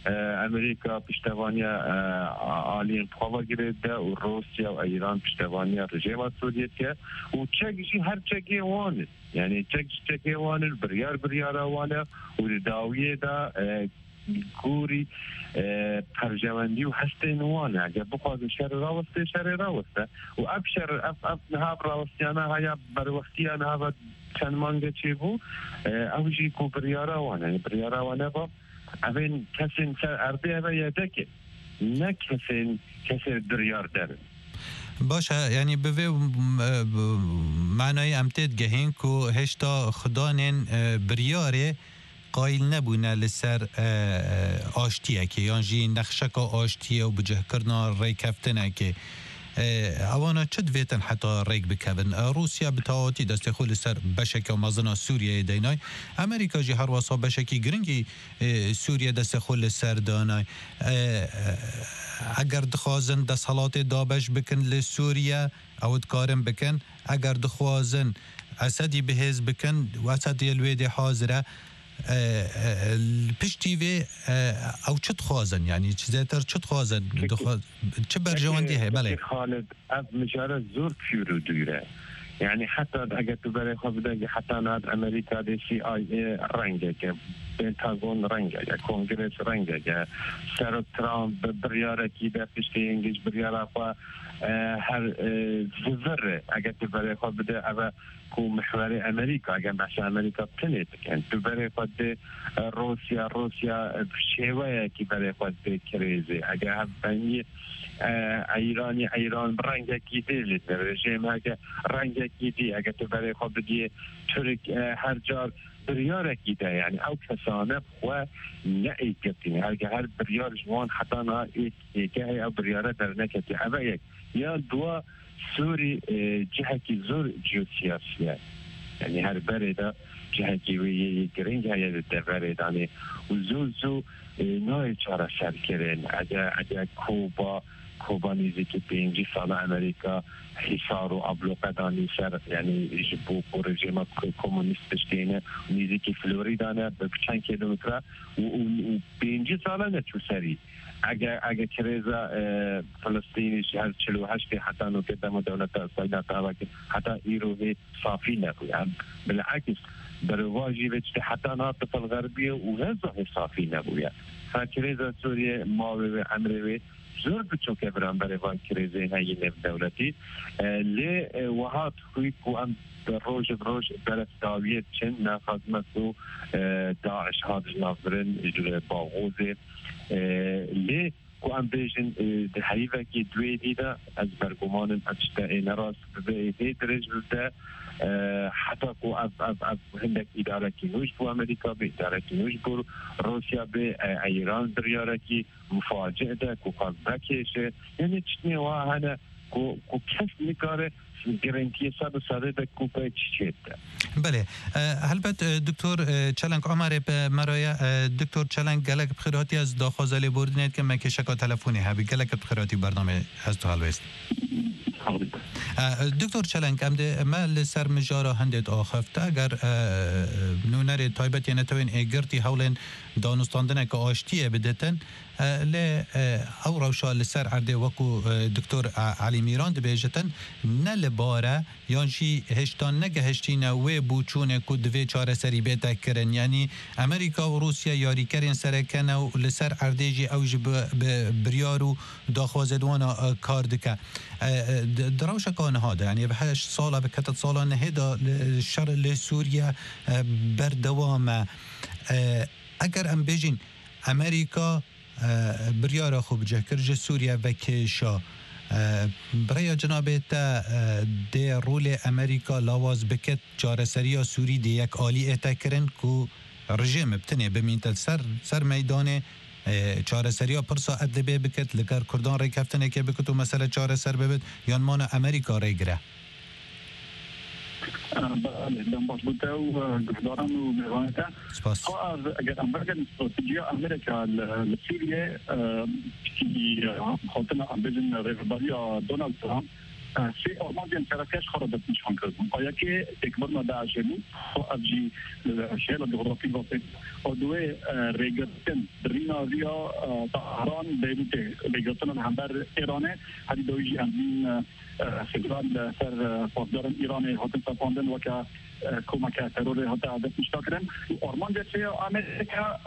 امریکا پشتوانی عالی انتخابا گرفته و روسیا و ایران پشتوانی رژیم سوریه که و چگی هر چگی وانه یعنی چگ چگی وانه بریار بریار وانه و داویه دا گوری پرجواندی و هستین وانه اگر بخواد شر راوسته شر راوسته و ابشر اف اف نهاب راوستیانا هیا بر وقتیانا هوا چند مانگه چی بو اوجی کو بریارا وانه بریارا وانه با اوین کسین سر ارده و یادکه نه کسین کسی بریار داره باشه یعنی به معنای امتد گهین که هشتا خدانین بریاره قایل نبونه لسر آشتیه که یعنی نخشک آشتیه و بجه کرنا ری کفتنه که اوانا چد ویتن حتی ریک بکوین روسیا بتاواتی دست خود سر بشک و مزنا سوریه دینای امریکا جی هر واسا بشکی گرنگی سوریه دست خود سر دانای اگر دخوازن دست حالات دابش بکن لسوریه او دکارم بکن اگر دخوازن اسدی بهز بکن و اسدی الویدی حاضره پشتی و او چه خوازن یعنی چیزتر چه خوازن چه برجواندی هست بله خالد از مجال زور پیرو دوره یعنی حتی اگر تو برای خود بده حتی ناد امریکا دی سی آی ای رنگه که پنتاگون رنگه یا کنگرس رنگه یا سر ترامپ بریاره کی در پشتی انگلیس بریاره خوا هر زفره اگر تو برای خود بده اما کو محور امریکا اگر بحث امریکا بتنید کن تو برای خود روسیا روسیا شیوه کی برای خود کریزه اگر هم بینی ایرانی ایران رنگ کی دیلی رژیم اگر رنگ کی دی اگر تو برای خود بدی ترک هر جار بریار کی ده یعنی او کسانه خو نه ایکتی اگر هر بریار جوان حتی نه ایک او بریاره در نکتی اما یک یا دو سوری جهه کی زور جیوسیاسیه یعنی هر برده جهه کی وی گرینگ هایی ده برده و زو زو نوع چاره سر کرن اگر اگر کوبا کوبا نیزی که پینجی سال امریکا حصار و ابلوقه دانی سر یعنی جبو و رژیم کمونیستش دینه نیزی که فلوریدانه به چند کیلومتر و پینجی ساله نچو سری اگر اگر کریزا فلسطینیش هر چلو هشت حتی نو که دم دولت سایدات آوا که حتی ایروه صافی نبود بالعکس در واجی وچه حتی ناطف الغربیه و غزه صافی نبود ها کریزا سوریه ماوی و امروی زور بچو که برام برای وان کریزه هایی نف دولتی لی وحات خوی کو ام روش بروش برف داویت چن نخازمت و داعش هادش نافرن باغوزه لی کو ام بیشن ده حیفه که دوی دیده از برگمانم اجتا این راست به درج بوده حتی کو از از از هندک اداره کی نوش بو امریکا به اداره کی نوش بو روسیا به ایران دریاره کی مفاجئه ده کو خاص بکشه یعنی چنی وا هنه کو کو کس میکاره گارانتی صد صد ده کوپه چیت بله البته دکتر چلنگ عمر به مرای دکتر چلنگ گلک بخیراتی از داخازلی بردنید که مکه شکا تلفنی هبی گلک بخیراتی برنامه از تو هلوست دکتر چلنگ امده ما سر مجارا هندید آخفته اگر نونر تایبت یعنی توین اگرتی حولین دانستاندنه که آشتیه بدتن ل او روشا لسر عرده وکو دکتر علی میران دبیجتن نه لباره یانشی هشتان نگه هشتینه و بوچونه که دوی چاره سری بیتا کرن یعنی امریکا و روسیا یاری کرن سرکنه و لسر عرده جی اوج بریارو داخوازدوانا کار دکه دروشا کانه هاده یعنی به هشت ساله به کتت ساله نهیده شر لسوریا بردوامه اگر ام بیجین امریکا بریار خوب جه کرج سوریا و کشا برای جناب تا ده رول امریکا لاواز بکت جارسریا سوری ده یک آلی اتا کرن که رژیم بتنه بمینتل سر سر میدان چارسریا پر ساعت لبه بکت لگر کردان ری کفتنه که بکتو مثلا چارسر ببید یان مان امریکا ری گره دم بوده و گفتارم و میوانته. سپاس. خواهد اگر امریکا استراتژی امریکا لسوریه که خاطر امبیزن رهبری دونالد ترامپ سه آرمان ترکش خرابت نشان کردن آیا که تکبرنا داعشی و افجی شهر جغرافی واسه ادوه ریگرتن ریناویا تهران بیروت ریگرتن همبر ایرانه هری دویجی همین فدرال سر پاسداران ایران هاتن سپاندن و که کمک ترور هات عادت نشتا کردن آرمان جسه امریکا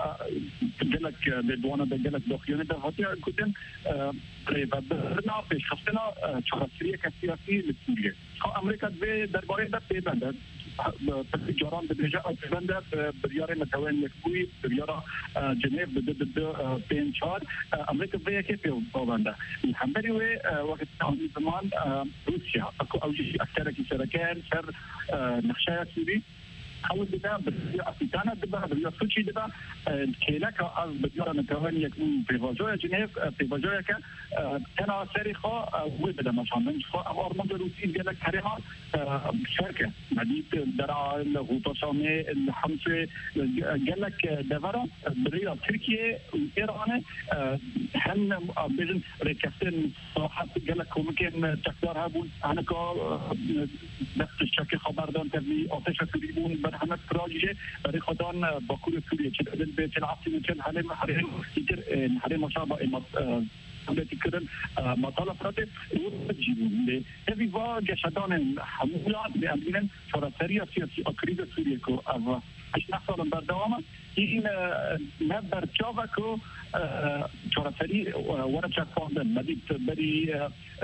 گلک بدوانه به گلک داخلیانه در هاتی کردن و برنا پیش خفتنا چهارسریه که سیاسی لسوریه امریکا درباره در پیبنده جاران به درجه پیبنده بریار متوان یکبوی بریار جنیف به دو پین چهار امریکا به یکی پیبنده همبری و وقت آنی زمان روسیا اکو اوجی اکتر کی سرکان سر نقشه سوری حاول بدا بريا أفريقيا دبا بريا سوتشي دبا كيلاك از بديار نتواني يكون في فاجويا جنيف في فاجويا كان كان سريخا وبدا مشان خا أرمض روسي ديالك كريها شركة مدينة درع الغوطاشامي الحمصة قالك دفرة بريا تركيا وإيران هن بيجن ركستن صراحة قالك ممكن تقدر هابون أنا كا نفس الشكل خبردان تبي أتش تريبون برهنة راجعة بري خدان باكور سوريا كده البيت العاصمة كان حرم حرم كتير حرم مشابه إمات التي كرن مطالب فرات وجيبون هذه واجه شدان حمولات بأمرين فراتريا سياسي أكريد سوريا كو أو إيش نحصل بردوامه این نبر جاوا کو چهارسری ورا چکاندن مدید بری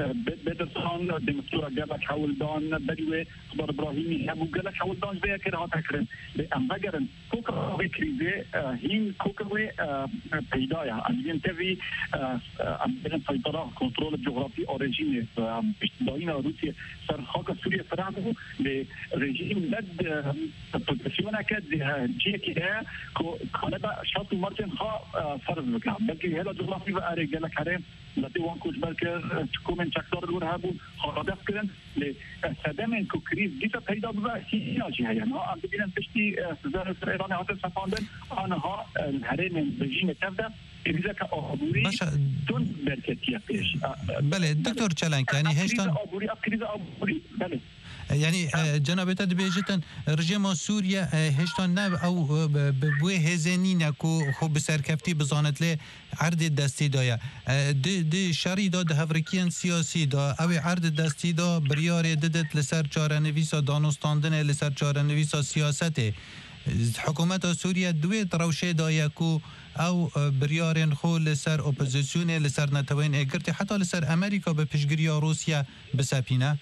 بدرسان دمستورا گلک حولدان بری و خبر ابراهیمی همو گلک حولدان بیا که راه تکرن به ام بگرن کوکا و کریزه هین کوکا و پیدایا امین تبی امین سیطره کنترل جغرافی اورژین داین روسیه سر خاک سوریه فرانکو به رژیم لد پوزیشن کرد جی که كندا شاط مارتن خا فرض بكام بلكي هلا جغرافي بقاري قال كريم لدي وان كوش بلكي تكون تكتور الورهاب خرابات كرن لسدامن كوكريز جيتا پیدا بقى هي جهه يعني عم بدنا تشتي وزاره الايراني هاتف سفاندن انا ها الهرم رژیم تبدا إذا كأبوري دون بركتية بيش بله دكتور چلنکانی هشتن أبوري أبكريز أبوري بله يعني جنابتا دبیجتن رژیم سوریا هشتان نب او بوی هزینی کو خو بسرکفتی بزانت له عرض دستی دایا د د شری داد هفرکیان سیاسی دا او عرض دستی دا بریار ددت لسر چاره نویسا دانستاندن لسر چاره نویسا سیاست حکومت سوریا دوی تروشه دایا کو او بریارن خو لسر اپوزیسیون لسر نتوین اگرتی حتی لسر امریکا به پیشگیری روسیا بسپینه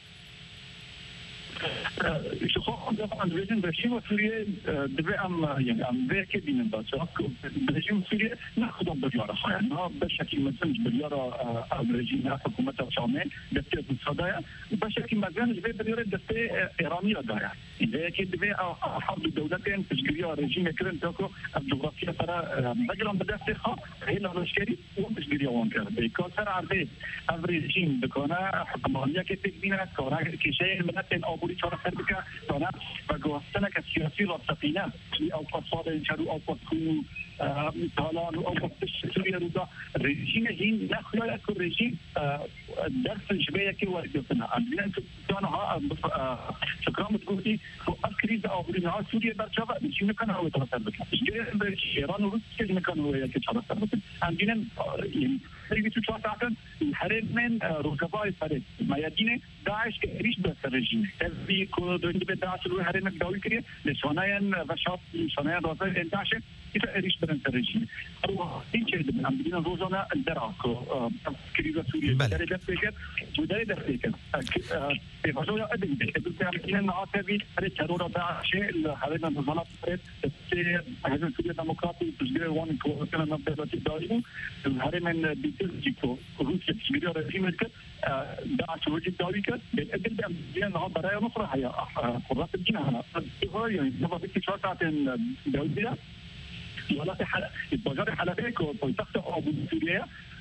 شو طبعا رژیم رژیم سوریه دبی ام یعنی ام وکی بینن باشه رژیم سوریه نخودم بریاره خواهد نه به شکلی مثلا بریاره رژیم حکومت شامل دسته بسادایا به شکلی مثلا دبی بریاره دسته ایرانی داره اینجا که دبی حرب دولتین تشکیلی رژیم کرن تاکو جغرافیا سر بگرام به دسته خا هیلا رشکری و تشکیلی وان کرد بیکار سر عرضه از رژیم بکنه حکمانیه که تکبینه کاره کشه منتن آبوری چهار سر بکه دانه و گوستنه که سیاسی را سفینه او پاسوار چرو او پاسکو تالان او پاسش سوریه رو دا رژیم هین نخواهد که رژیم درس جبهه که وارد کنه امیدن که دانها شکرامت گفتی که از کریز آبوری نها سوریه برچاوه رژیم نکنه او چهار سر بکه ایران و روسیه نکنه او که چهار سر بکه امیدن سریعی تو چهار ساعتن حرم من روزگاه فرد میادین داعش که ریش به رژیم تبی که دوندی به داعش روی حرم داوی کریه نشانه‌ین و شاط نشانه‌ین رازه داعش ایتا ریش برن رژیم او این چیز من بدین روزانه درا که کریز سوریه داره دست بگیر و داره دست بگیر به وجه ادبی به دوستی همین نهاتبی هر ترور داعش حرم نظامات فرد سه حزب سوریه دموکراتی تجربه وان کوهستان نبضاتی داریم الحرم بیتیزی که روسیه تجربه رژیم کرد داعش وجود داوی کرد به ادبی هم نها برای مصر هیا قرات الدين هنا يعني نبغى في شوية ساعات دولية ولا في حلقة بجار حلقة كو بيتخت أبو سوريا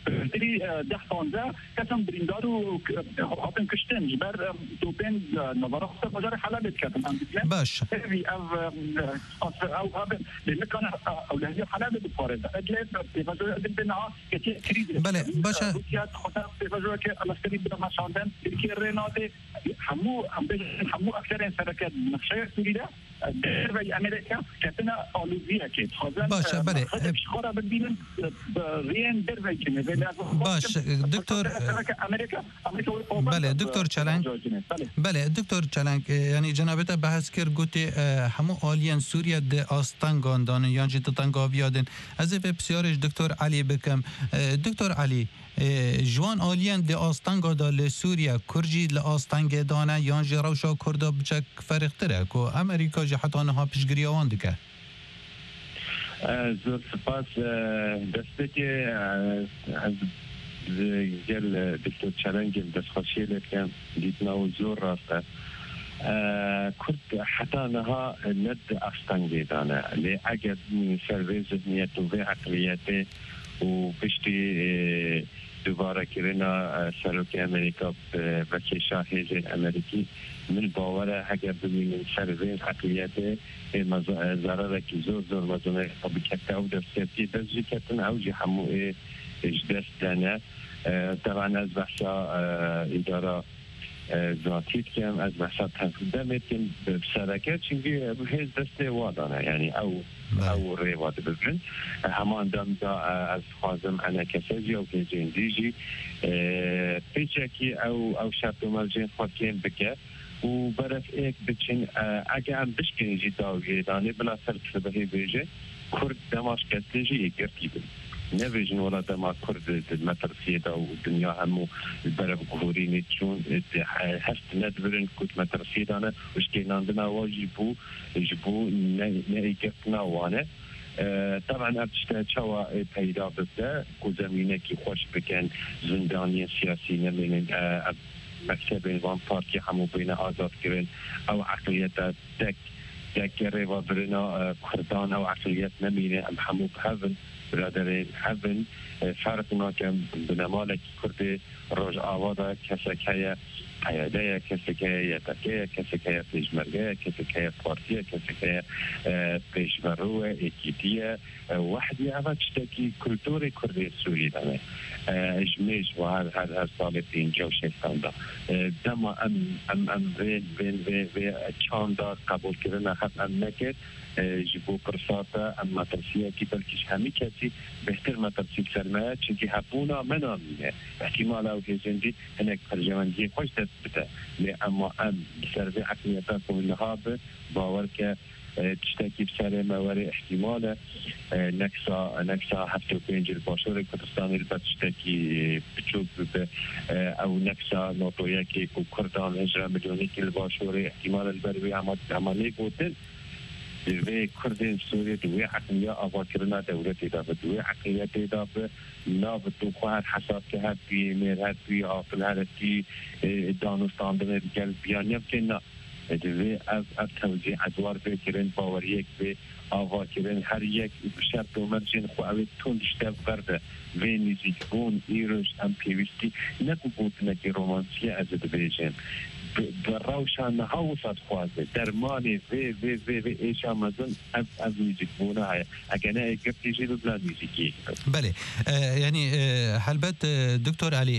تری ده پانزده کسم بریندار و هاتن کشتن جبر توپن نظارات مجاری حلال کردن باش او او هذا لان كان اولويه حلال بفارض اجل بفجوه بنها كثير كريز بله باشه روسيا خطا بفجوه که الاسکری بما شاندن ترکیه رناده همو همو اکثر شرکت نقشه سوریه در امریکا کتنا آلوزیه که باشه بله خورا بدینن رین در وجنه باش دکتر بله دکتر چلنگ بله دکتر چلنگ یعنی جنابت بحث کرد گوتی همو آلیان سوریه ده آستانگان دانن یا جی تطنگاویادن از به بسیارش دکتر علی بکم دکتر علی جوان آلیان ده آستانگا دا لسوریه کرجی لآستانگ دانه یا جی روشا کرده بچک فرق تره که امریکا جی حتی آنها پیشگیری آوان دکه زور سپاس دسته که از گل دکتر چلنگ دست خوشی لکن دیدنا و زور راسته کرد حتی نها ند آستانگی دانه لی اگر سروی ذهنیت و عقلیت و پشتی دوباره کرنا سروک امریکا و کشا هیزن امریکی من باوره اگر ببینیم سروی عقلیت ضرره که زور زور مزونه بکته او دستی دستی کتن او جی همو اجدست دانه طبعا از بحثا اداره ذاتیت کم از بحثا تنفیده کم بسرکت چونکه هیچ دسته وادانه یعنی او او ریواد ببین همان دم دا از خوازم انا کسازی او که جندیجی پیچه که او او شرط و مرجین خود کم بکه و برف ایک بچین اگه هم بشکنی جی داویه دانه بلا سر کسبهی بیجه کرد دماش کسیجی ایگرتی بین نویجن ولا دما کرد المترسية دا والدنيا همو البرب قهورين تشون هست ندبرن كنت مترسية دانا وش كينان دنا واجبو يجبو نايقتنا وانا طبعا ابتشتا شوا پیدا ببدا كو زمينه كي خوش بكن زنداني سياسي نمين مكتب وان بارتي همو بين آزاد كرن او عقلية تك تك ريوا برنا كردان او عقلية نمينه ام همو بهفن برادر هفن فرق ناکم بنمالک کرد روز آواده کسی که قیاده کسی که یتکه کسی که پیشمرگه کسی که پارتیه کسی که پیشمرو اکیدیه وحدی اول چتاکی کلتور کرد سوری دانه اجمیش و هر هر هر سال پینجا و شیستان دا دما ام ام ام وین وین وین وین چاندا قبول کردن خط ام نکرد جبو پرساتا ام مترسیه کی بلکش همی کسی بهتر مترسی سرمایه چونکه هپونا منامینه احتمال او که زندی هنک پرجماندی خوش دست بده لی اما ام بسرده عقلیتا کمونها به باور که تشتكي بسعر موارد احتمال نكسا نكسا هفتو بينجل باشور كردستان البت تشتكي بتشوف او نكسا نوتوياكي كردان هجرة مليوني كيل باشور احتمال البروي عماد عمالي بوتن دوی کردین سوریه دوی عقلیه آواکرنا دولتی دابه دوی عقلیت دابه ناب تو خواهد حساب که هر بی میر هر بی آفل هر بی دانستان دنه بگل بیانیم که نه دوی از از توجیه ادوار بکرین باور یک به آواکرین هر یک شرط و مرجین خواهد تون دشتب برده وی نیزیک بون ایروش ام پیوستی نکو بود نکی رومانسیه از دویجین روشان هاوسات خوازه درمانی وی وی وی وی ایش آمدن از از میزیک بونه های اگر نه گفتی جیل بلا میزیکی بله یعنی حلبت دکتر علی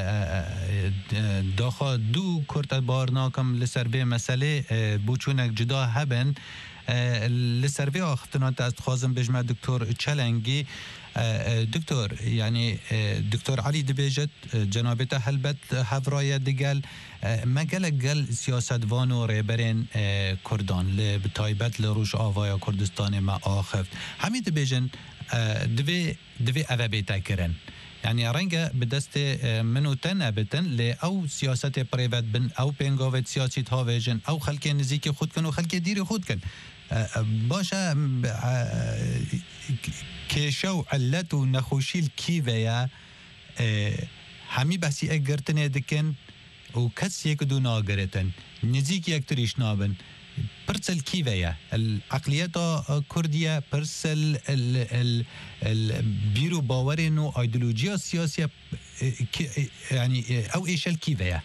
داخل دو کرد بارناکم لسر به مسئله بوچونک جدا هبن لسر به آختنات از خوازم بجمع دکتر چلنگی دکتر یعنی دکتر علی دبیجت جنابت حلبت هفرای دگل مگل گل سیاست وانو ریبرین کردان لبتایبت لروش آوایا کردستان ما آخفت همین دبیجن دوی دوی اوه بیتا کرن یعنی رنگ به دست منو تن ابتن لی او سیاست پریوت بن او پنگاوت سیاسی تاویجن او خلک نزیک خود کن و خلک دیر خود کن باشه کشو علت و نخوشیل کی ویا همی بحثی اگرتنه دکن و کس یک دو ناگرتن نزیک یک تریش نابن برسل كيفية العقليات كردية برسل البيرو باورينو ايديولوجيا سياسية يعني أو إيش الكيفية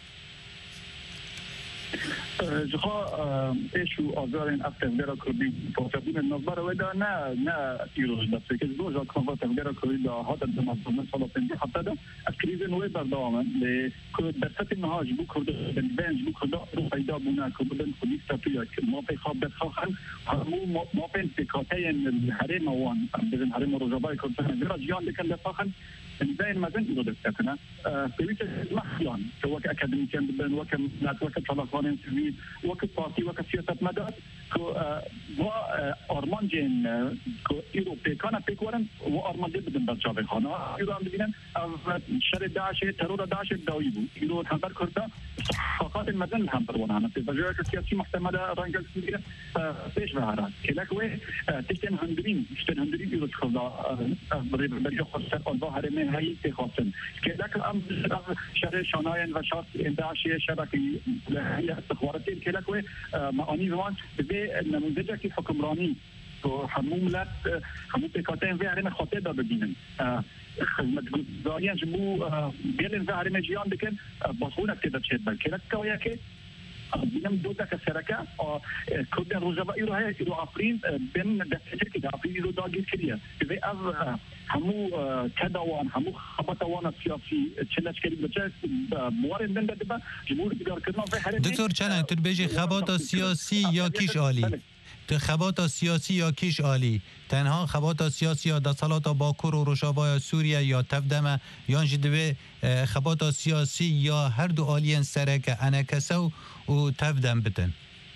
جخوا ایشو آزارین افغان کردی فوتبال نظر ودا نه نه ایران دست که دو جا کنفرت افغان کردی دا هات دماغ سال پنجاه حتی دا کریز نوی بردام ل کرد درست نهاج بو کرد بنج بو کرد رو پیدا بونا کردن خودی استفاده که ما په خواب بخواهن همو ما په تکاتای الحرم وان بدن حرم رجبای کردن درج جان دکن بخواهن زين ما زين يقدر تكنا بيت المخيان سواء أكاديميين بدن وكم ناتوك طلقان سوي وك بارتي وك سياسة مدار كو و أرمان جين كو إيروبي كان بيكورن و أرمان جين بدن برجع خانة إيران بدين شر داعش ترور داعش داويبو إيرو تنبر كردا فقط المدن هم برونا بجوار السياسي محتمل رانجل سوريا بيش بهارات كلاك وي تشتن هندرين تشتن هندرين إيرو تخلص بريب برجع خسر الظاهر من هاي تخاطن كلاك الأمر شر شناين وشاط داعش شبكي هي استخباراتي كلاك وي معاني زمان نموذج کی حکمرانی تو همون ملت همون پیکاتین و هرم خاطر داد ببینن خدمتگزاریان جمو بیلن و هرم جیان بکن باسونه که داشت بل که نکویا که بینم دو تا کسرکه کردن روزبایی رو هست رو آفرین بین دستور که آفرین رو داگیر کردیه به از همو کدوان همو خبطوان سیاسی چلش کردی بچه موارد دنده دبا جمهور دیگر کردن و هرم دکتر چند تر بیچه خبات سیاسی یا کیش عالی تو خبات سیاسی یا کیش عالی تنها خبات سیاسی یا دستالات باکور و روشابای سوریه یا تفدمه یا جدوه خبات سیاسی یا هر دو عالین سرکه انکسو و تفدم بتن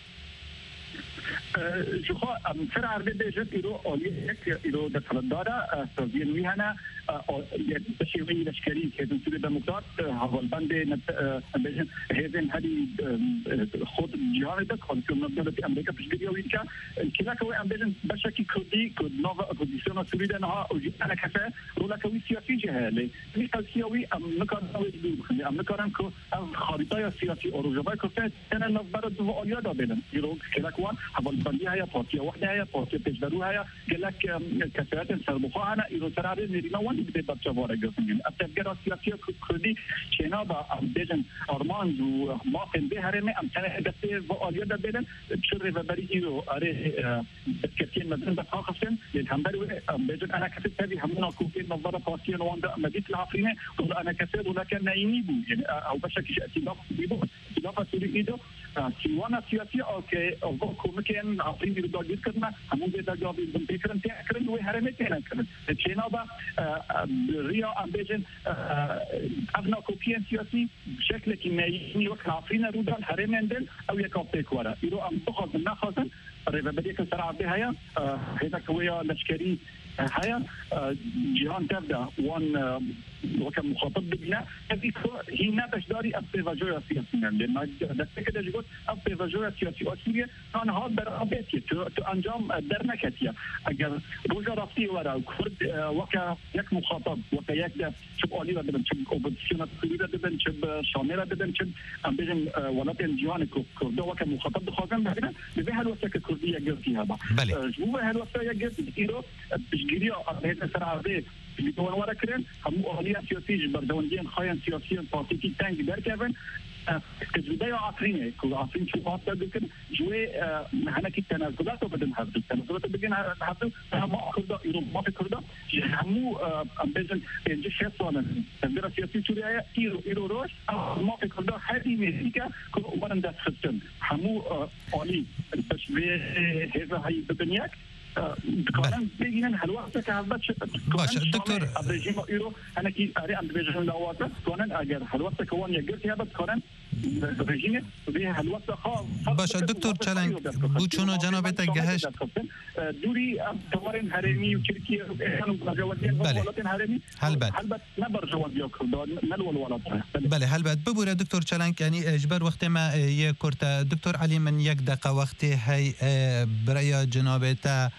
شخوا سر عرضه بیشتر ایرو عالی یک ایرو دستالات داره سازین وی هنه بشیوی لشکری که دنسوری دموکرات حوالبند بیشتر هزین هدی خود جهان ده کانسیون دولتی امریکا پیشگیری وی که کلا که ام بیشتر بشکی کردی کد نو اپوزیسیون سوری ده نه اوجی انا کفه رولا کوی سیاسی جهاله میخواد سیاسی ام نکارم نوید ام نکارم که از خریطای سیاسی اوروجبای کفته تن نظر دو آلیا دادن ایرو کلا که حوالبندی های پارتی واحده های پارتی پیشرو های کلا که کسرت سربخواه نه ایرو سراره نیریما وان بده بچه واره گفتیم اتفاقات سیاسی کردی چنا با بیشتر آرمان و ما فنده هرم ام تنه دسته و آلیا دادن شر و بری ایرو آره کسی مثلا بخواستن هم بری بیشتر انا کسی تبی همون کوکی نظر پارتی نوان مدیت العفرینه و انا کسی ولکن نایمی بود یعنی او بشکل اتفاق بود اتفاق سوری ایدو سیوانا سیاسی اوکی او کومکن عفرین رو داگیر کردن همون به داگابی بنتکرن تکرن و هرم تکرن کردن چنا با ریا ام بیشتر افنا کوکیان سیاسی شکل که نایمی و عفرین رو دال هرم اندل او یک آپیک واره ایرو ام بخواست نخواستن ريفا بديك سرعة هيا هذا كويا لشكري هيا جهان تبدا وان وكم مخاطب بنا هذه هي ناتج داري ابتفاجويا سياسيا لان دستك ده جوت ابتفاجويا سياسي اسوريا كان هذا برابطي تو انجام درنكتيا اگر روجا راسي ورا كرد وكا يك مخاطب وكا يك ده شب اولي بدن شب اوبوزيسيون سوريا بدن شب شامل بدن شب ام بيجن ولاتن جهان كرد وكا مخاطب خازن بدنا بها الوقت كرديه جرتيها با جو بها الوقت يا جرت ايرو بجريا هذا سرعه اللي دون ورا كرن هم أهلية سياسية بردوندين خاين سياسيين بارتيكي تانج در كيفن كجودة عفرينة كل عفرين شو قاطع ذكر جوي هنا كي تنازلات وبدن هذا التنازلات بدين هذا هم أخذ إيرو ما في كردا همو أم بيجن إنجيل شخصاً تنظر سياسي سوريا إيرو إيرو روش ما في كردا هذه ميزيكا كل ورن دست خستن همو أولي بس هذا هاي بدنياك كمان بيجينا هالوقت كهذا باش دكتور أبريجيم إيرو أنا كي أري عند بيجينا لوقت كمان أجر هالوقت كمان يجرت هذا كمان بيجينا به هالوقت خاص باش دكتور چلنگ بوچونو جنابت گهش دوری توارن هرمی و ترکیه كانوا مجوزين ولكن هرمی هلبت هلبت نبر جواز ياكل نلول ولا بله هلبت ببوره دكتور چلنگ يعني اجبر وقت ما يكرت دكتور علي من یک دقیقه وقت هي برای جنابت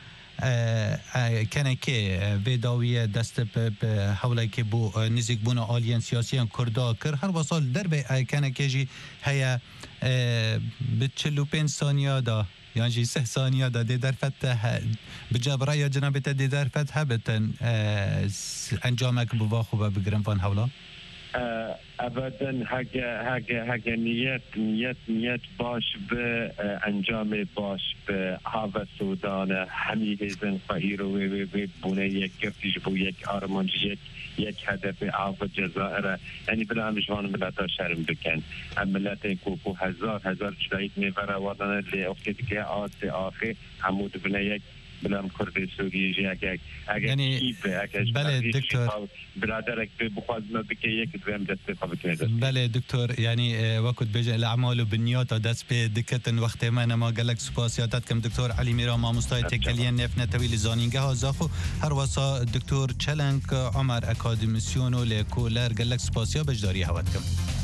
کنه که ویداوی دست به حوله که بو نزیک بونا آلین سیاسیان کردا کر هر وصال در به کنه که جی هیا به چلو پین ثانیه دا يعني جي سه ثانية دا دي در فتح بجاب رأي جنابت دي در فتح بتن انجامك بواخو بگرم فان حولا ابدا هگه هگه هگه نیت نیت نیت باش به انجام باش به هاو سودان همی هزن خواهیر و بونه یک گفتیش بو یک آرمانج یک یک هدف آف جزائر یعنی بلا هم جوان ملتا شرم بکن ملت کوکو هزار هزار چلایت نیفره وادانه لی اختی که آت آخی حمود بنا یک بلام کرد سوریه جی اگر اگر یعنی بله دکتر برادرک به بخوازنا بکه یک دوام دست خواب کنه بله دکتر يعني وقت بيجي الاعمال وبالنيات دس بدكتن وقت ما انا ما قال لك سباسياتات كم دكتور علي ميرا ما مستوى تكليا نفنا تويل زانينجا زاخو هر وصا دكتور تشالنك عمر اكاديميسيونو لكولر قال لك سباسيا بجداري هواتكم